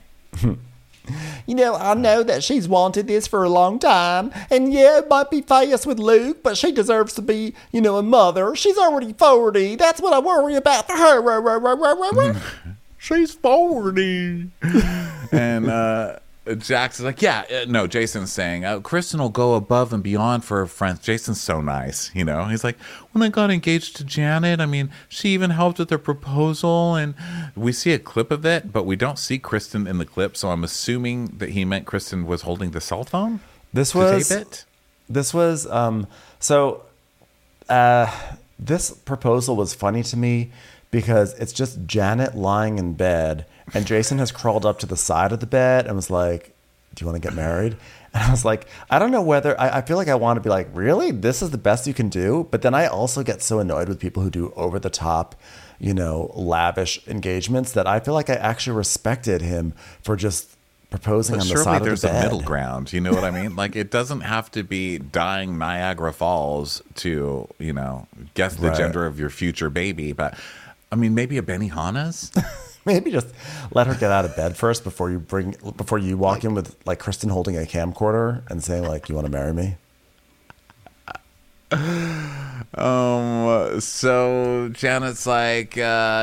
I know that she's wanted this for a long time. And yeah, it might be fast with Luke, but she deserves to be, a mother. She's already 40. That's what I worry about for her. She's 40. And Jax is like, no, Jason's saying, Kristen will go above and beyond for her friends. Jason's so nice, He's like, when I got engaged to Janet, I mean, she even helped with her proposal. And we see a clip of it, but we don't see Kristen in the clip. So I'm assuming that he meant Kristen was holding the cell phone This proposal was funny to me because it's just Janet lying in bed and Jason has crawled up to the side of the bed and was like, do you want to get married? And I was like, I don't know whether I feel like I want to be like, really? This is the best you can do? But then I also get so annoyed with people who do over the top, lavish engagements that I feel like I actually respected him for just proposing on the side of the bed. Surely there's a middle ground. You know what I mean? Like, it doesn't have to be dying Niagara Falls to, guess the gender of your future baby. But, I mean, maybe a Benihana's? Maybe just let her get out of bed first before you walk in with, like, Kristen holding a camcorder and saying, like, you want to marry me? So Janet's like,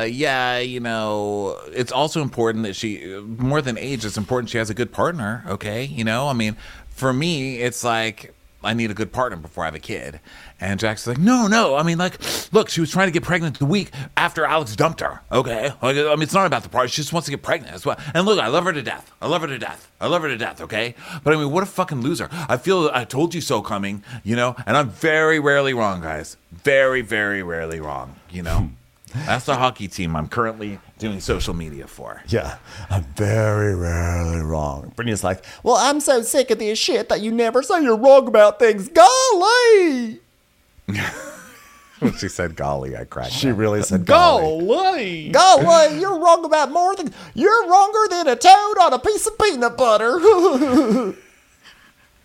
it's also important that she, more than age, it's important she has a good partner, okay? I mean, for me, it's like, I need a good partner before I have a kid. And Jack's like, no. I mean, like, look, she was trying to get pregnant the week after Alex dumped her, okay? Like, I mean, it's not about the part. She just wants to get pregnant as well. And look, I love her to death, okay? But I mean, what a fucking loser. I feel I told you so coming, and I'm very rarely wrong, guys. Very, very rarely wrong, That's the hockey team I'm currently doing social media for. Yeah, I'm very rarely wrong. Brittany's like, well, I'm so sick of this shit that you never say you're wrong about things. Golly! When she said golly, I cracked. She really said golly. Golly, you're wrong about more than... You're wronger than a toad on a piece of peanut butter.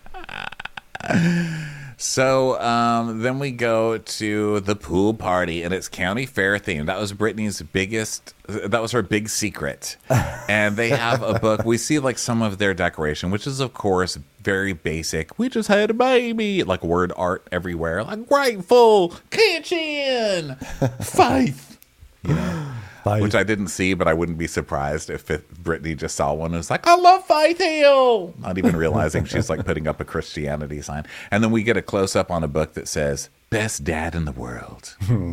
So then we go to the pool party, and it's county fair themed. That was Brittany's that was her big secret. And they have a book. We see like some of their decoration, which is, of course, very basic. We just had a baby. Like word art everywhere. Like grateful, kitchen, faith. You know? Which I didn't see, but I wouldn't be surprised if Brittany just saw one and was like, I love Faith Hill. Not even realizing she's like putting up a Christianity sign. And then we get a close up on a book that says, Best Dad in the World.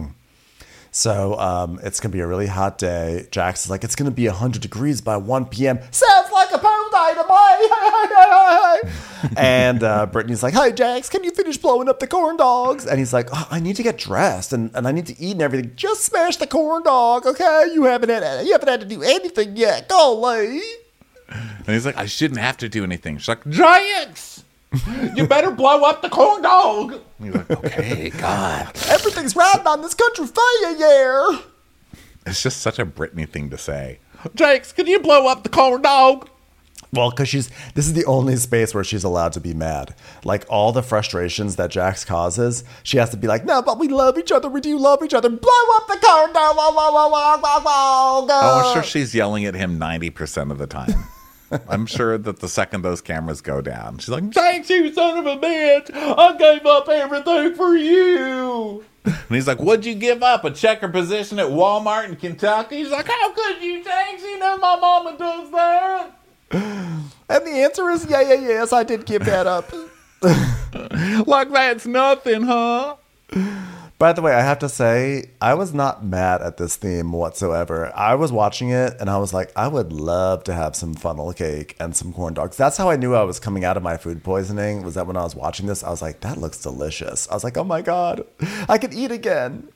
So it's going to be a really hot day. Jax is like, it's going to be 100 degrees by 1 p.m. Sounds like a pool day to me. And Brittany's like, hey, Jax, can you finish blowing up the corn dogs? And he's like, oh, I need to get dressed and I need to eat and everything. Just smash the corn dog, okay? You haven't had to do anything yet. Go, Lee. And he's like, I shouldn't have to do anything. She's like, Jax, you better blow up the corn dog. And he's like, okay, God. Everything's riding on this country fire, yeah. It's just such a Brittany thing to say. Jax, can you blow up the corn dog? Well, because this is the only space where she's allowed to be mad. Like all the frustrations that Jax causes, she has to be like, no, but we love each other. We do love each other. Blow up the corn dog. Oh, I'm sure she's yelling at him 90% of the time. I'm sure that the second those cameras go down, she's like, Jax, you son of a bitch. I gave up everything for you. And he's like, what'd you give up? A checker position at Walmart in Kentucky? He's like, how could you, Jax? You know my mama does that. And the answer is yes, I did give that up. Like that's nothing, huh? By the way, I have to say, I was not mad at this theme whatsoever. I was watching it and I was like, I would love to have some funnel cake and some corn dogs. That's how I knew I was coming out of my food poisoning, was that when I was watching this, I was like, that looks delicious. I was like, oh my God, I could eat again.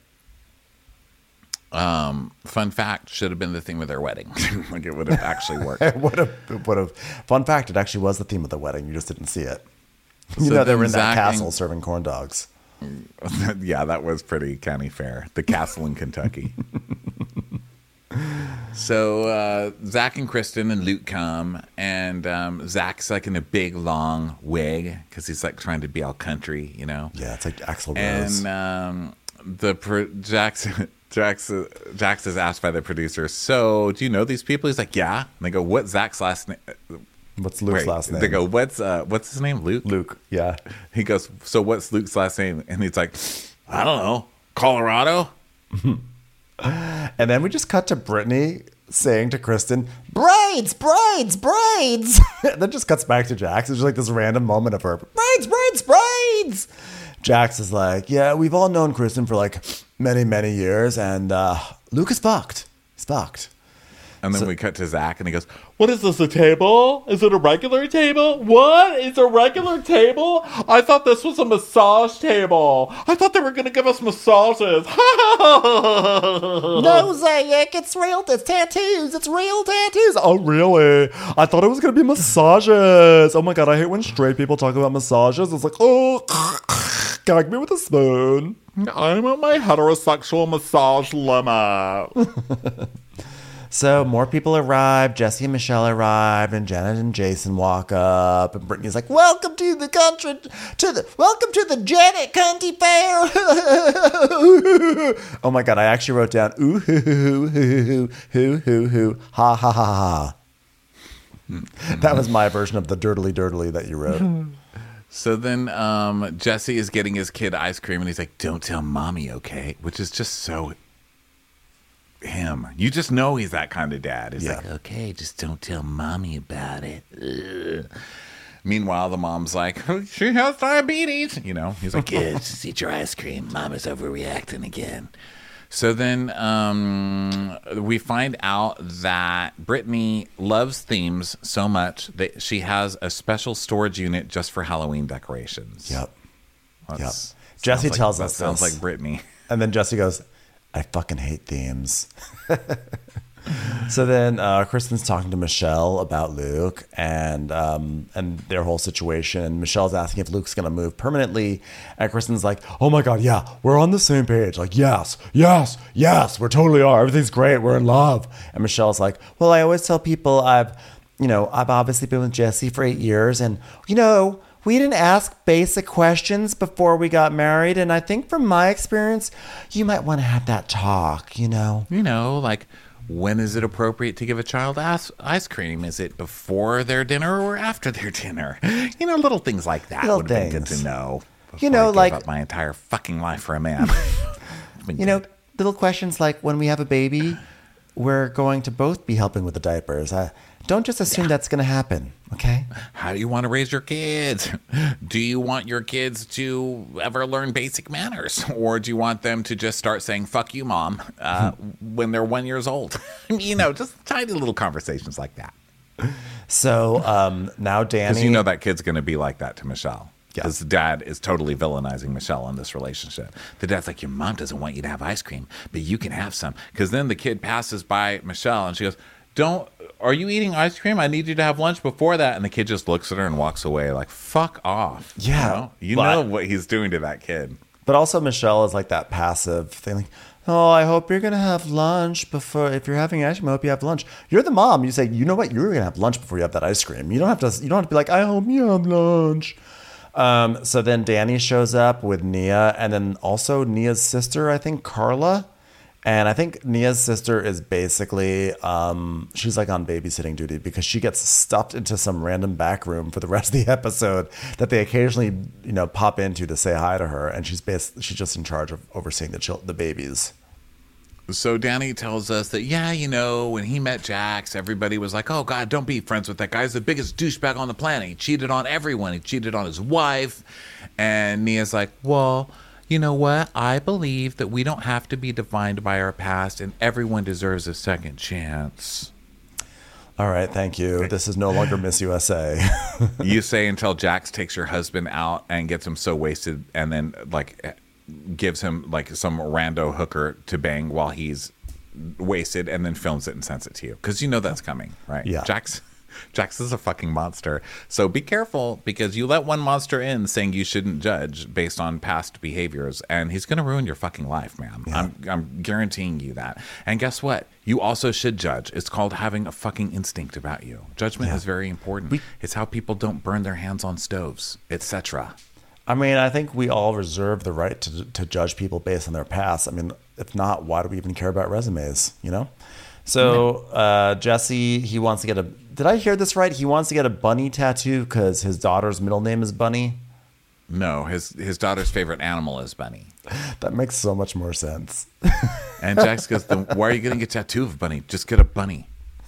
Fun fact, should have been the theme of their wedding. Like it would have actually worked. It would have. Fun fact, it actually was the theme of the wedding. You just didn't see it. You So know, they then were in that Zach castle and- serving corn dogs. Yeah, that was pretty county fair. The castle in Kentucky. So Zach and Kristen and Luke come, and Zach's like in a big long wig because he's like trying to be all country, you know. Yeah, it's like Axl Rose. And Jax is asked by the producer, so do you know these people? He's like, yeah. And they go, what's Zach's last name? What's Luke's last name? They go, what's his name? Luke? Luke, yeah. He goes, so what's Luke's last name? And he's like, I don't know, Colorado? And then we just cut to Brittany saying to Kristen, braids, braids, braids. And then just cuts back to Jax. It's just like this random moment of her, braids, braids, braids. Jax is like, yeah, we've all known Kristen for like many, many years. And Luke is fucked. He's fucked. And then we cut to Zach, and he goes, what is this, a table? Is it a regular table? What? It's a regular table? I thought this was a massage table. I thought they were going to give us massages. No, Zach, it's real. It's tattoos. It's real tattoos. Oh, really? I thought it was going to be massages. Oh, my God. I hate when straight people talk about massages. It's like, oh, gag me with a spoon. I'm at my heterosexual massage limit. So more people arrive. Jesse and Michelle arrive, and Janet and Jason walk up, and Brittany's like, "Welcome to the welcome to the Janet County Fair." Oh my God! I actually wrote down ooh hoo hoo hoo hoo hoo hoo ha ha ha ha. That was my version of the dirtily that you wrote. So then Jesse is getting his kid ice cream, and he's like, don't tell mommy, okay? Which is just so him. You just know he's that kind of dad. He's like, okay, just don't tell mommy about it. Ugh. Meanwhile, the mom's like, she has diabetes. You know, he's like, yeah, just eat your ice cream. Mama's overreacting again. So then we find out that Brittany loves themes so much that she has a special storage unit just for Halloween decorations. Yep. Jesse tells us that sounds this. like Brittany. And then Jesse goes, I fucking hate themes. So then Kristen's talking to Michelle about Luke and their whole situation. And Michelle's asking if Luke's going to move permanently. And Kristen's like, oh my God, yeah, we're on the same page. Like, yes, we totally are. Everything's great. We're in love. And Michelle's like, well, I always tell people I've obviously been with Jesse for 8 years. And, we didn't ask basic questions before we got married. And I think from my experience, you might want to have that talk, you know? You know, like, when is it appropriate to give a child ice cream? Is it before their dinner or after their dinner? You know, little things like that Little would have been good things. to know. You know, I gave like- up my entire fucking life for a man. You know, little questions like when we have a baby, we're going to both be helping with the diapers. Don't just assume that's going to happen, okay? How do you want to raise your kids? Do you want your kids to ever learn basic manners? Or do you want them to just start saying, fuck you, mom, when they're 1 year old? You know, just tiny little conversations like that. So now Danny... Because you know that kid's going to be like that to Michelle. Yeah. Because the dad is totally villainizing Michelle in this relationship. The dad's like, your mom doesn't want you to have ice cream, but you can have some. Because then the kid passes by Michelle and she goes, are you eating ice cream? I need you to have lunch before that. And the kid just looks at her and walks away like, fuck off. Yeah, You know what he's doing to that kid. But also Michelle is like that passive thing, like, oh, I hope you're going to have lunch before, if you're having ice cream, I hope you have lunch. You're the mom. You say, you know what? You're going to have lunch before you have that ice cream. You don't have to be like, I hope you have lunch. So then Danny shows up with Nia, and then also Nia's sister, I think, Carla. And I think Nia's sister is basically, she's like on babysitting duty because she gets stuffed into some random back room for the rest of the episode that they occasionally, you know, pop into to say hi to her. And she's just in charge of overseeing the babies. So Danny tells us that, yeah, you know, when he met Jax, everybody was like, oh, God, don't be friends with that guy. He's the biggest douchebag on the planet. He cheated on everyone. He cheated on his wife. And Nia's like, well, you know what? I believe that we don't have to be defined by our past and everyone deserves a second chance. All right, thank you. This is no longer Miss USA. You say until Jax takes your husband out and gets him so wasted and then, like, gives him, like, some rando hooker to bang while he's wasted and then films it and sends it to you. Because you know that's coming, right? Yeah. Jax is a fucking monster. So be careful because you let one monster in saying you shouldn't judge based on past behaviors and he's going to ruin your fucking life, man. Yeah. I'm guaranteeing you that. And guess what? You also should judge. It's called having a fucking instinct about you. Judgment is very important. It's how people don't burn their hands on stoves, etc. I mean, I think we all reserve the right to judge people based on their past. I mean, if not, why do we even care about resumes, you know? So Jesse, he wants to get did I hear this right? He wants to get a bunny tattoo because his daughter's middle name is Bunny? No, his daughter's favorite animal is Bunny. That makes so much more sense. And Jax goes, then why are you getting a tattoo of a bunny? Just get a bunny.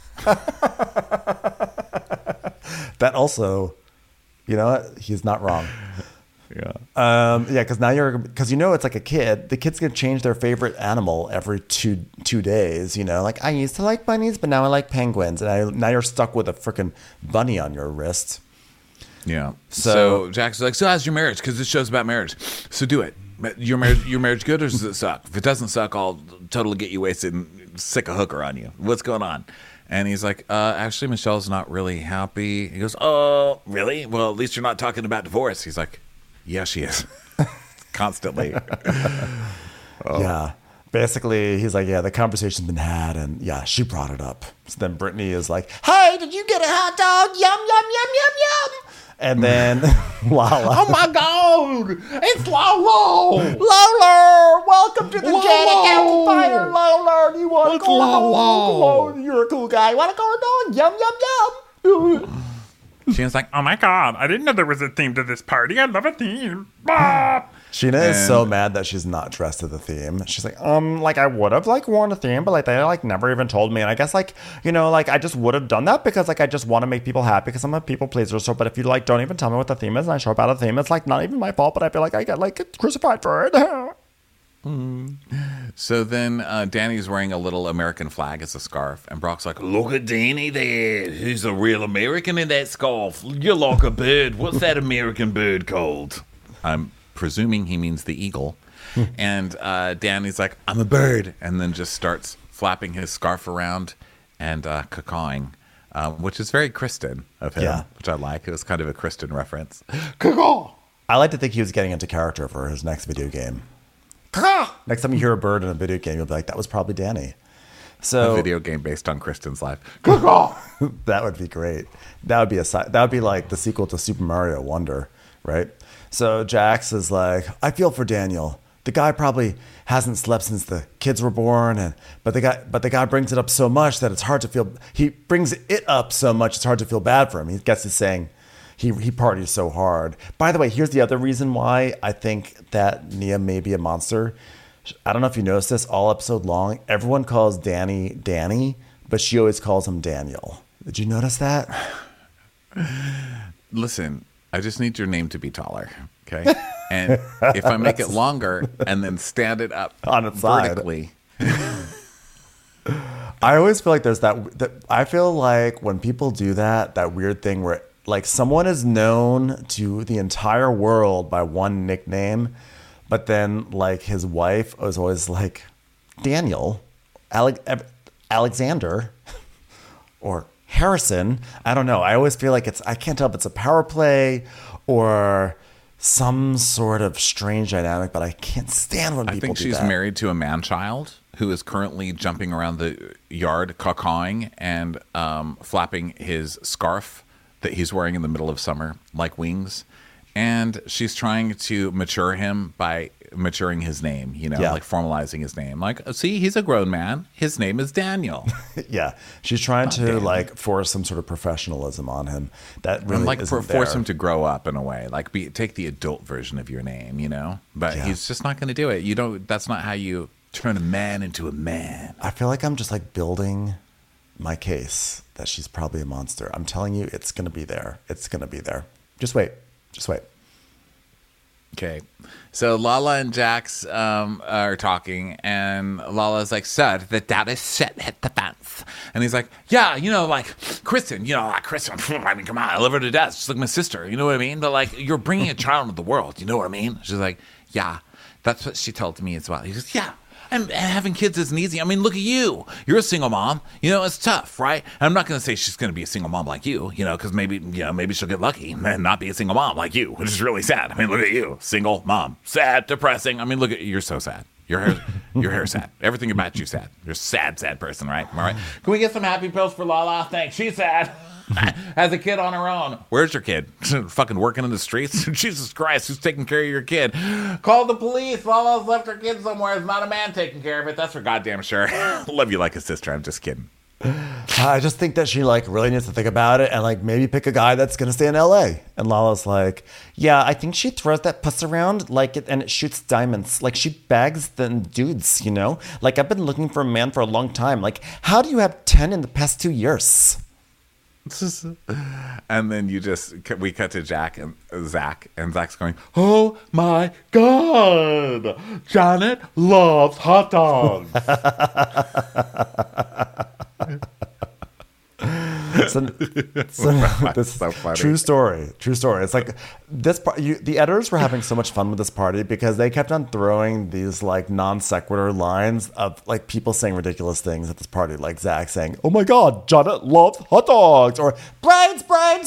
That also, you know what? He's not wrong. Yeah. Because now because you know it's like a kid. The kid's gonna change their favorite animal every two days. You know, like I used to like bunnies, but now I like penguins, and now you're stuck with a freaking bunny on your wrist. Yeah. So Jax is like, so how's your marriage? Because this show's about marriage. So do it. Your marriage good or does it suck? If it doesn't suck, I'll totally get you wasted and stick a hooker on you. What's going on? And he's like, actually, Michelle's not really happy. He goes, oh, really? Well, at least you're not talking about divorce. He's like, yeah, she is. Constantly. Yeah. Basically, he's like, yeah, the conversation's been had, and yeah, she brought it up. So then Brittany is like, hey, did you get a hot dog? Yum, yum, yum, yum, yum. And then Lala. Oh, my God. It's Lala. Lala, welcome to the Janet Amplifier, Lala. Do you want to go alone? You're a cool guy. You want to go alone? Yum, yum, yum. She was like, Oh my God, I didn't know there was a theme to this party. I love a theme. Bah! Sheena is so mad that she's not dressed to the theme. She's like, like I would have like worn a theme, but like they like never even told me. And I guess like, you know, like I just would have done that because like I just want to make people happy because I'm a people pleaser. So, but if you like don't even tell me what the theme is and I show up out of the theme, it's like not even my fault, but I feel like I get like crucified for it. So then Danny's wearing a little American flag as a scarf, and Brock's like, look at Danny there. He's a real American in that scarf. You're like a bird. What's that American bird called? I'm presuming he means the eagle. And Danny's like, I'm a bird, and then just starts flapping his scarf around and cacawing, which is very Kristen of him, which I like. It was kind of a Kristen reference. Cacaw! I like to think he was getting into character for his next video game. Next time you hear a bird in a video game, you'll be like, that was probably Danny. So A video game based on Kristen's life. That would be great. That would be like the sequel to Super Mario Wonder. right? So Jax is like, I feel for Daniel. The guy probably hasn't slept since the kids were born, but the guy brings it up so much that it's hard to feel. He brings it up so much it's hard to feel bad for him. He gets to saying he parties so hard. By the way, here's the other reason why I think that Nia may be a monster. I don't know if you noticed this all episode long. Everyone calls Danny, but she always calls him Daniel. Did you notice that? Listen, I just need your name to be taller, okay? And if I make it longer and then stand it up on its side vertically. I always feel like there's that I feel like when people do that weird thing where like someone is known to the entire world by one nickname, but then like his wife was always like Daniel, Alexander, or Harrison. I don't know. I always feel like I can't tell if it's a power play or some sort of strange dynamic, but I can't stand when people do that. I think she's married to a man-child who is currently jumping around the yard, caw-cawing and flapping his scarf that he's wearing in the middle of summer like wings. And she's trying to mature him by maturing his name, like formalizing his name. Like, see, he's a grown man. His name is Daniel. Yeah. She's trying to like force some sort of professionalism on him. That really isn't force there. him to grow up in a way. Like take the adult version of your name, But he's just not going to do it. That's not how you turn a man into a man. I feel like I'm just like building my case that she's probably a monster. I'm telling you, it's going to be there. It's going to be there. Just wait. Okay. So Lala and Jax are talking, and Lala's like, "Sir, the daddy shit hit the fence." And he's like, "Yeah, like Kristen, Kristen, I mean, come on, I love her to death. She's like my sister, you know what I mean? But like, you're bringing a child into the world, you know what I mean?" She's like, "Yeah, that's what she told me as well." He goes, "Yeah. And having kids isn't easy. I mean, look at you. You're a single mom. It's tough, right? And I'm not going to say she's going to be a single mom like you, because maybe she'll get lucky and not be a single mom like you, which is really sad. I mean, look at you, single mom, sad, depressing. I mean, look at you're so sad. Your hair's sad. Everything about you sad. You're a sad person, right? Am I right? Can we get some happy pills for Lala? Thanks. She's sad. Has a kid on her own. Where's your kid? Fucking working in the streets? Jesus Christ, who's taking care of your kid? Call the police. Lala's left her kid somewhere. It's not a man taking care of it. That's for goddamn sure. Love you like a sister. I'm just kidding. I just think that she like really needs to think about it and like maybe pick a guy that's going to stay in LA. And Lala's like, yeah, I think she throws that puss around like it and it shoots diamonds. Like she bags the dudes, Like I've been looking for a man for a long time. Like how do you have 10 in the past 2 years? And then we cut to Zach, and Zach's going, "Oh my God, Janet loves hot dogs." So this so funny. True story. It's like this part. The editors were having so much fun with this party because they kept on throwing these like non sequitur lines of like people saying ridiculous things at this party, like Zach saying, "Oh my God, Janet loves hot dogs," or "Braids."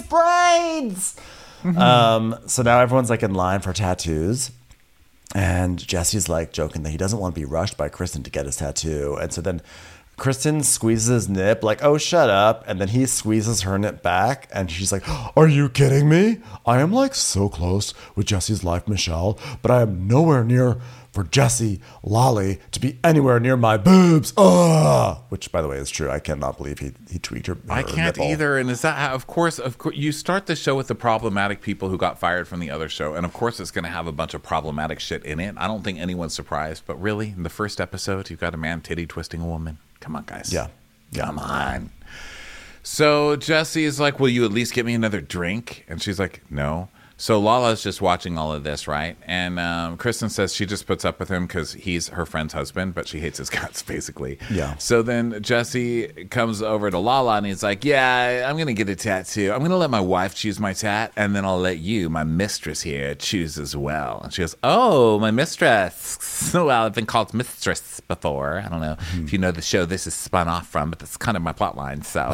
So now everyone's like in line for tattoos. And Jesse's like joking that he doesn't want to be rushed by Kristen to get his tattoo. And so then Kristen squeezes his nip like, "Oh, shut up." And then he squeezes her nip back. And she's like, "Are you kidding me? I am like so close with Jesse's life, Michelle, but I am nowhere near for Jesse Lolly to be anywhere near my boobs." Which, by the way, is true. I cannot believe he tweaked her I can't nipple. either. And is that how, of course, you start the show with the problematic people who got fired from the other show. And of course, it's going to have a bunch of problematic shit in it. I don't think anyone's surprised. But really, in the first episode, you've got a man titty twisting a woman. Come on, guys. Yeah. Come on. So Jesse is like, "Will you at least get me another drink?" And she's like, "No." So Lala's just watching all of this, right? And Kristen says she just puts up with him because he's her friend's husband, but she hates his guts, basically. Yeah. So then Jesse comes over to Lala and he's like, "Yeah, I'm going to get a tattoo. I'm going to let my wife choose my tat, and then I'll let you, my mistress here, choose as well." And she goes, "Oh, my mistress." Well, I've been called mistress before. I don't know if you know the show this is spun off from, but that's kind of my plot line, so.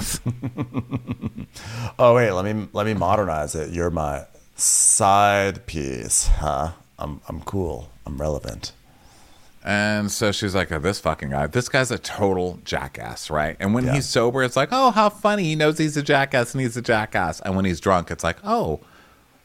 Oh, wait, let me modernize it. You're my side piece, huh? I'm cool. I'm relevant. And so she's like, "Oh, this fucking guy. This guy's a total jackass, right?" And when he's sober, it's like, "Oh, how funny. He knows he's a jackass and he's a jackass." And when he's drunk, it's like, "Oh,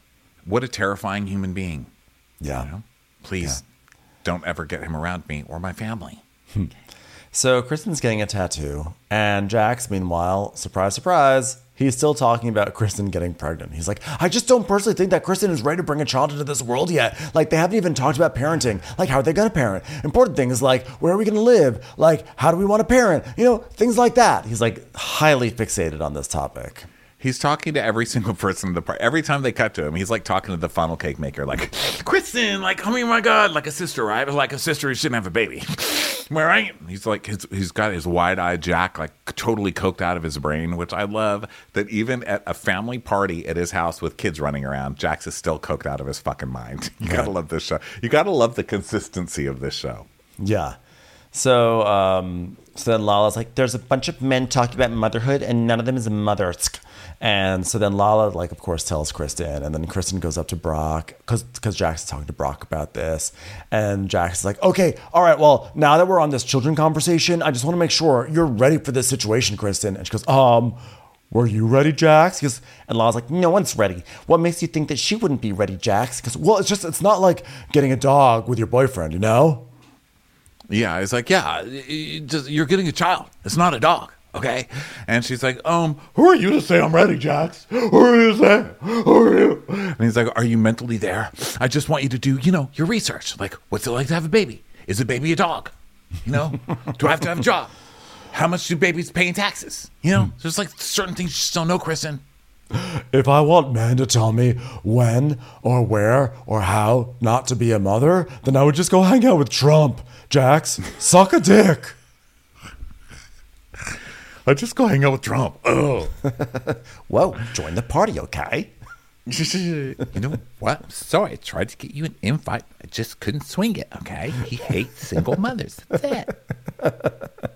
What a terrifying human being. Yeah. You know? Please don't ever get him around me or my family. So Kristen's getting a tattoo, and Jax, meanwhile, surprise, surprise, he's still talking about Kristen getting pregnant. He's like, I just don't personally think that Kristen is ready to bring a child into this world yet. Like, they haven't even talked about parenting. Like, how are they going to parent? Important thing is, like, where are we going to live? Like, how do we want to parent? You know, things like that. He's, like, highly fixated on this topic. He's talking to every single person in the party. Every time they cut to him, he's like talking to the funnel cake maker, like, Kristen, like, oh my God, like a sister, right? Like a sister who shouldn't have a baby. Am I right? He's like, he's got his wide-eyed Jack, like, totally coked out of his brain, which I love that even at a family party at his house with kids running around, Jax is still coked out of his fucking mind. You gotta love this show. You gotta love the consistency of this show. Yeah. So, so then Lala's like, there's a bunch of men talking about motherhood, and none of them is a mother. And so then Lala, like, of course, tells Kristen, and then Kristen goes up to Brock because Jax is talking to Brock about this, and Jax is like, okay, all right, well, now that we're on this children conversation, I just want to make sure you're ready for this situation, Kristen. And she goes, were you ready, Jax? And Lala's like, no one's ready. What makes you think that she wouldn't be ready, Jax? Because, well, it's not like getting a dog with your boyfriend, you know? Yeah, it's like, you're getting a child. It's not a dog. Okay. And she's like, who are you to say I'm ready, Jax? Who are you to say? Who are you? And he's like, are you mentally there? I just want you to do, your research. Like, what's it like to have a baby? Is a baby a dog? Do I have to have a job? How much do babies pay in taxes? There's like certain things you just don't know, Kristen. If I want men to tell me when or where or how not to be a mother, then I would just go hang out with Trump. Jax, suck a dick. I just go hang out with Trump. Oh. Whoa, join the party, okay? You know what? Sorry, I tried to get you an invite. I just couldn't swing it, okay? He hates single mothers. That's it.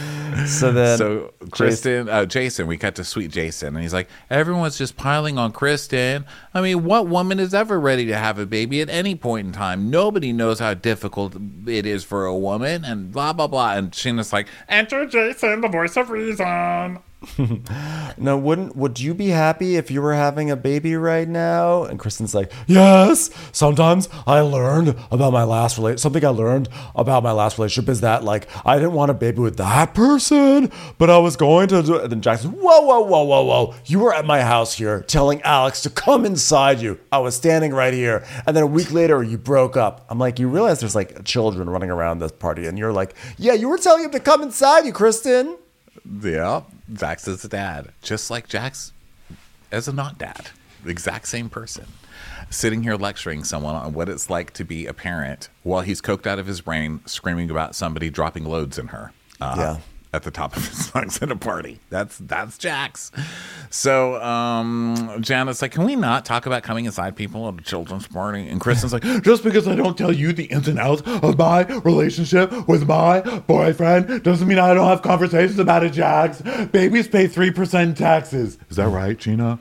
So Jason, we cut to sweet Jason, and he's like, everyone's just piling on Kristen. I mean, what woman is ever ready to have a baby at any point in time? Nobody knows how difficult it is for a woman, and blah, blah, blah. And Sheena's like, enter Jason, the voice of reason. Now, would you be happy if you were having a baby right now? And Kristen's like, yes. Sometimes something I learned about my last relationship is that, like, I didn't want a baby with that person, but I was going to do it. And then Jackson, whoa. You were at my house here telling Alex to come inside you. I was standing right here. And then a week later, you broke up. I'm like, you realize there's like children running around this party. And you're like, yeah, you were telling him to come inside you, Kristen. Yeah, Jax is a dad, just like Jax as a not dad, the exact same person, sitting here lecturing someone on what it's like to be a parent while he's coked out of his brain, screaming about somebody dropping loads in her. At the top of his lungs at a party. That's Jax. So Janet's like, can we not talk about coming inside people at a children's party? And Kristen's like, just because I don't tell you the ins and outs of my relationship with my boyfriend doesn't mean I don't have conversations about it, Jax. Babies pay 3% taxes. Is that right, Gina?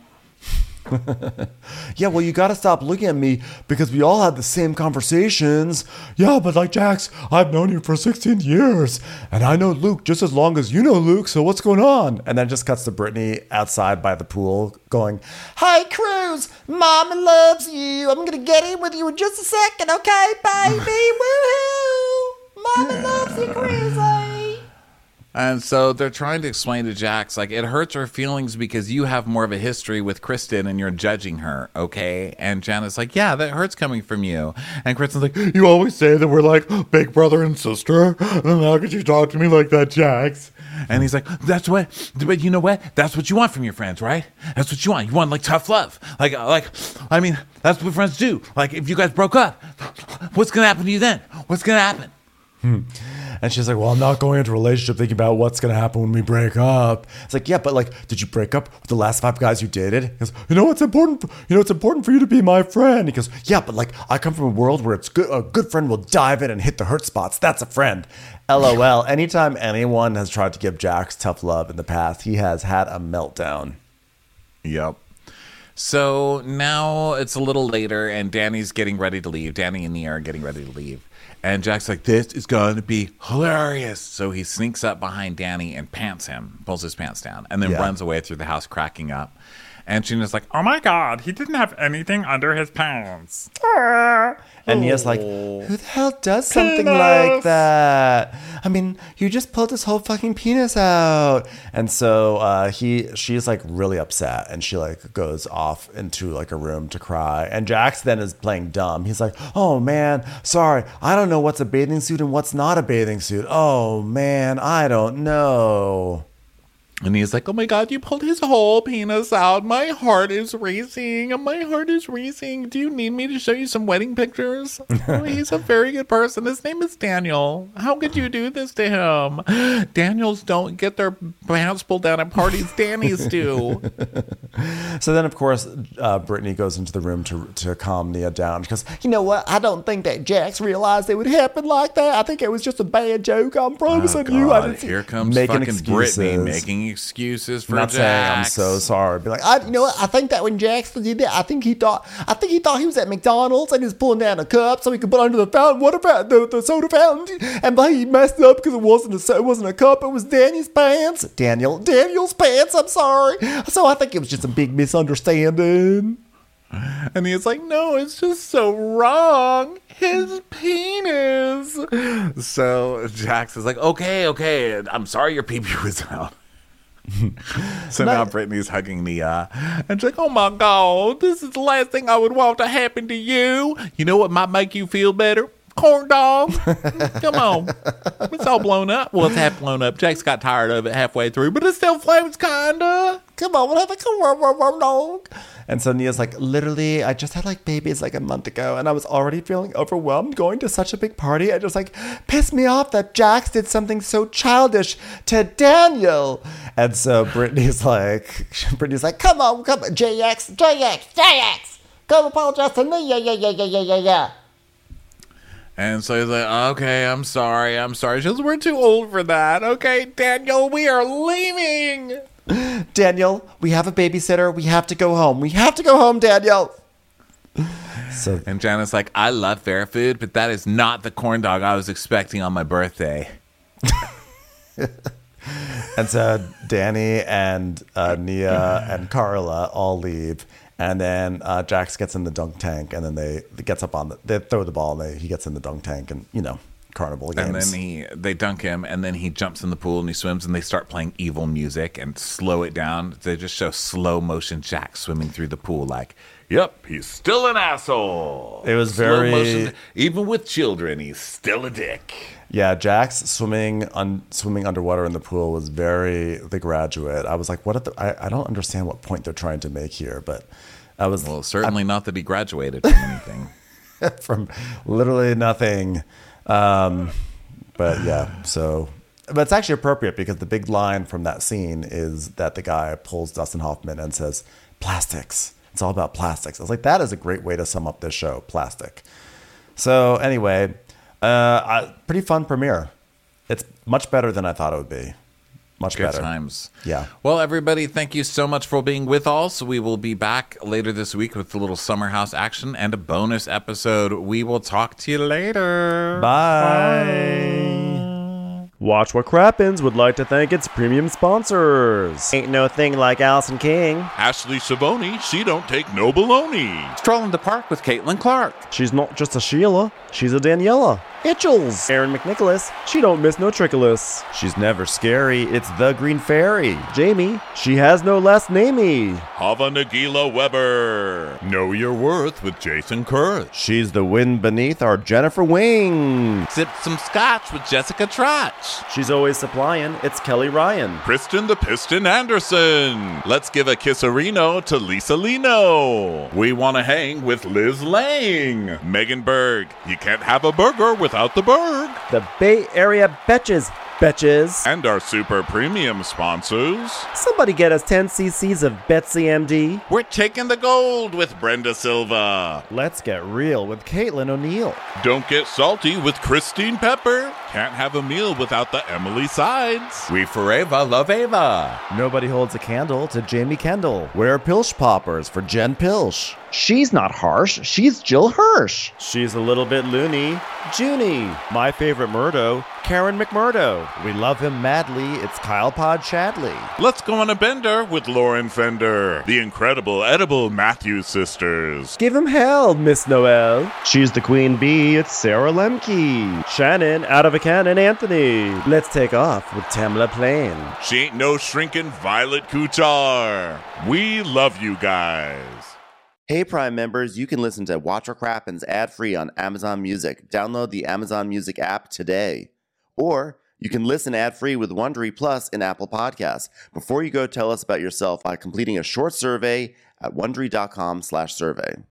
Yeah, well, you got to stop looking at me because we all had the same conversations. Yeah, but like, Jax, I've known you for 16 years and I know Luke just as long as you know Luke, so what's going on? And then just cuts to Brittany outside by the pool going, hey, Cruz, Mama loves you. I'm going to get in with you in just a second, okay, baby? Woohoo! Mama loves you, Cruzy. And so they're trying to explain to Jax, like, it hurts her feelings because you have more of a history with Kristen and you're judging her, okay? And Janet's like, yeah, that hurts coming from you. And Kristen's like, you always say that we're like big brother and sister. And how could you talk to me like that, Jax? And he's like, but you know what? That's what you want from your friends, right? That's what you want. You want, like, tough love. I mean, that's what friends do. Like, if you guys broke up, what's going to happen to you then? What's going to happen? And she's like, well, I'm not going into a relationship thinking about what's going to happen when we break up. It's like, yeah, but like, did you break up with the last 5 guys you dated? He goes, it's important for you to be my friend. He goes, yeah, but like, I come from a world where a good friend will dive in and hit the hurt spots. That's a friend. LOL. Anytime anyone has tried to give Jax tough love in the past, he has had a meltdown. Yep. So now it's a little later and Danny's getting ready to leave. Danny and Nia are getting ready to leave. And Jack's like, this is going to be hilarious. So he sneaks up behind Danny and pulls his pants down, and then runs away through the house cracking up. And Gina's like, Oh my god, he didn't have anything under his pants. And Nia's like, who the hell does something like that? I mean, you just pulled his whole fucking penis out. And so she's like really upset, and she like goes off into like a room to cry. And Jax then is playing dumb. He's like, oh man, sorry, I don't know what's a bathing suit and what's not a bathing suit. Oh man, I don't know. And he's like, oh my God, you pulled his whole penis out. My heart is racing. My heart is racing. Do you need me to show you some wedding pictures? Oh, he's a very good person. His name is Daniel. How could you do this to him? Daniels don't get their pants pulled down at parties. Danny's do. So then, of course, Brittany goes into the room to calm Nia down. She goes, you know what? I don't think that Jax realized it would happen like that. I think it was just a bad joke. I'm promising you. I didn't Here comes making fucking excuses. Brittany making excuses for I'm not Jax. saying I'm so sorry. Be like, you know what? I think that when Jax did that, I think he thought he was at McDonald's and he was pulling down a cup so he could put under the fountain. What about the soda fountain? And he messed up because it wasn't a cup. It was Danny's pants. Daniel's pants. I'm sorry. So I think it was just a big misunderstanding. And he's like, no, it's just so wrong. His penis. So Jax is like, okay. I'm sorry your pee-pee was out. So now Brittany's hugging Nia. And she's like, oh my God, this is the last thing I would want to happen to you. You know what might make you feel better? Corn dog. Come on. It's all blown up. Well, it's half blown up. Jax got tired of it halfway through, but it still flames kinda. Come on, we'll have a corn dog. And so Nia's like, literally, I just had like babies like a month ago, and I was already feeling overwhelmed going to such a big party. It just like pissed me off that Jax did something so childish to Daniel. And so Brittany's like, come on, JX, go apologize to Nia, yeah. And so he's like, okay, I'm sorry. She goes, we're too old for that. Okay, Daniel, we are leaving. Daniel, we have a babysitter. We have to go home. Daniel. And Jana's like, I love fair food, but that is not the corn dog I was expecting on my birthday. And so Danny and Nia and Carla all leave. And then Jax gets in the dunk tank, and then they throw the ball, and he gets in the dunk tank, and carnival games. And then they dunk him, and then he jumps in the pool and he swims, and they start playing evil music and slow it down. They just show slow motion Jax swimming through the pool, like, yep, he's still an asshole. It was slow very motion, even with children, he's still a dick. Yeah, Jax swimming underwater in the pool was very The Graduate. I was like, I don't understand what point they're trying to make here, but I was certainly not that he graduated from anything. From literally nothing. But it's actually appropriate because the big line from that scene is that the guy pulls Dustin Hoffman and says, plastics. It's all about plastics. I was like, that is a great way to sum up this show, plastic. So anyway, pretty fun premiere. It's much better than I thought it would be. Much Good better. times. Yeah. Well, everybody, thank you so much for being with us. We will be back later this week with a little summer house action and a bonus episode. We will talk to you later. Bye. Watch What Crappens would like to thank its premium sponsors. Ain't no thing like Allison King. Ashley Savoni, she don't take no baloney. Strolling the park with Caitlin Clark. She's not just a Sheila, she's a Daniela. Itchels. Aaron McNicholas, she don't miss no trickolas. She's never scary, it's the Green Fairy. Jamie, she has no last namey. Hava Nagila Weber. Know Your Worth with Jason Kurth. She's the wind beneath our Jennifer Wing. Sip some scotch with Jessica Trotch. She's always supplying, it's Kelly Ryan. Kristen the Piston Anderson. Let's give a kisserino to Lisa Lino. We want to hang with Liz Lang. Megan Berg. You can't have a burger without the Berg. The Bay Area Betches. And our super premium sponsors. Somebody get us 10 cc's of Betsy MD. We're taking the gold with Brenda Silva. Let's get real with Caitlin O'Neill. Don't get salty with Christine Pepper. can't have a meal without the Emily sides. We forever love Ava. Nobody holds a candle to Jamie Kendall. We're Pilch Poppers for Jen Pilch. She's not harsh. She's Jill Hirsch. She's a little bit loony. Junie. My favorite Murdo, Karen McMurdo. We love him madly. It's Kyle Pod Chadley. Let's go on a bender with Lauren Fender, the incredible edible Matthews sisters. Give him hell, Miss Noel. She's the queen bee. It's Sarah Lemke. Shannon, out of a cannon, Anthony. Let's take off with Tamla Plain. She ain't no shrinking Violet Kuchar. We love you guys. Hey Prime members, you can listen to Watch What Crappens ad-free on Amazon Music. Download the Amazon Music app today. Or you can listen ad-free with Wondery Plus in Apple Podcasts. Before you go, tell us about yourself by completing a short survey at Wondery.com/survey.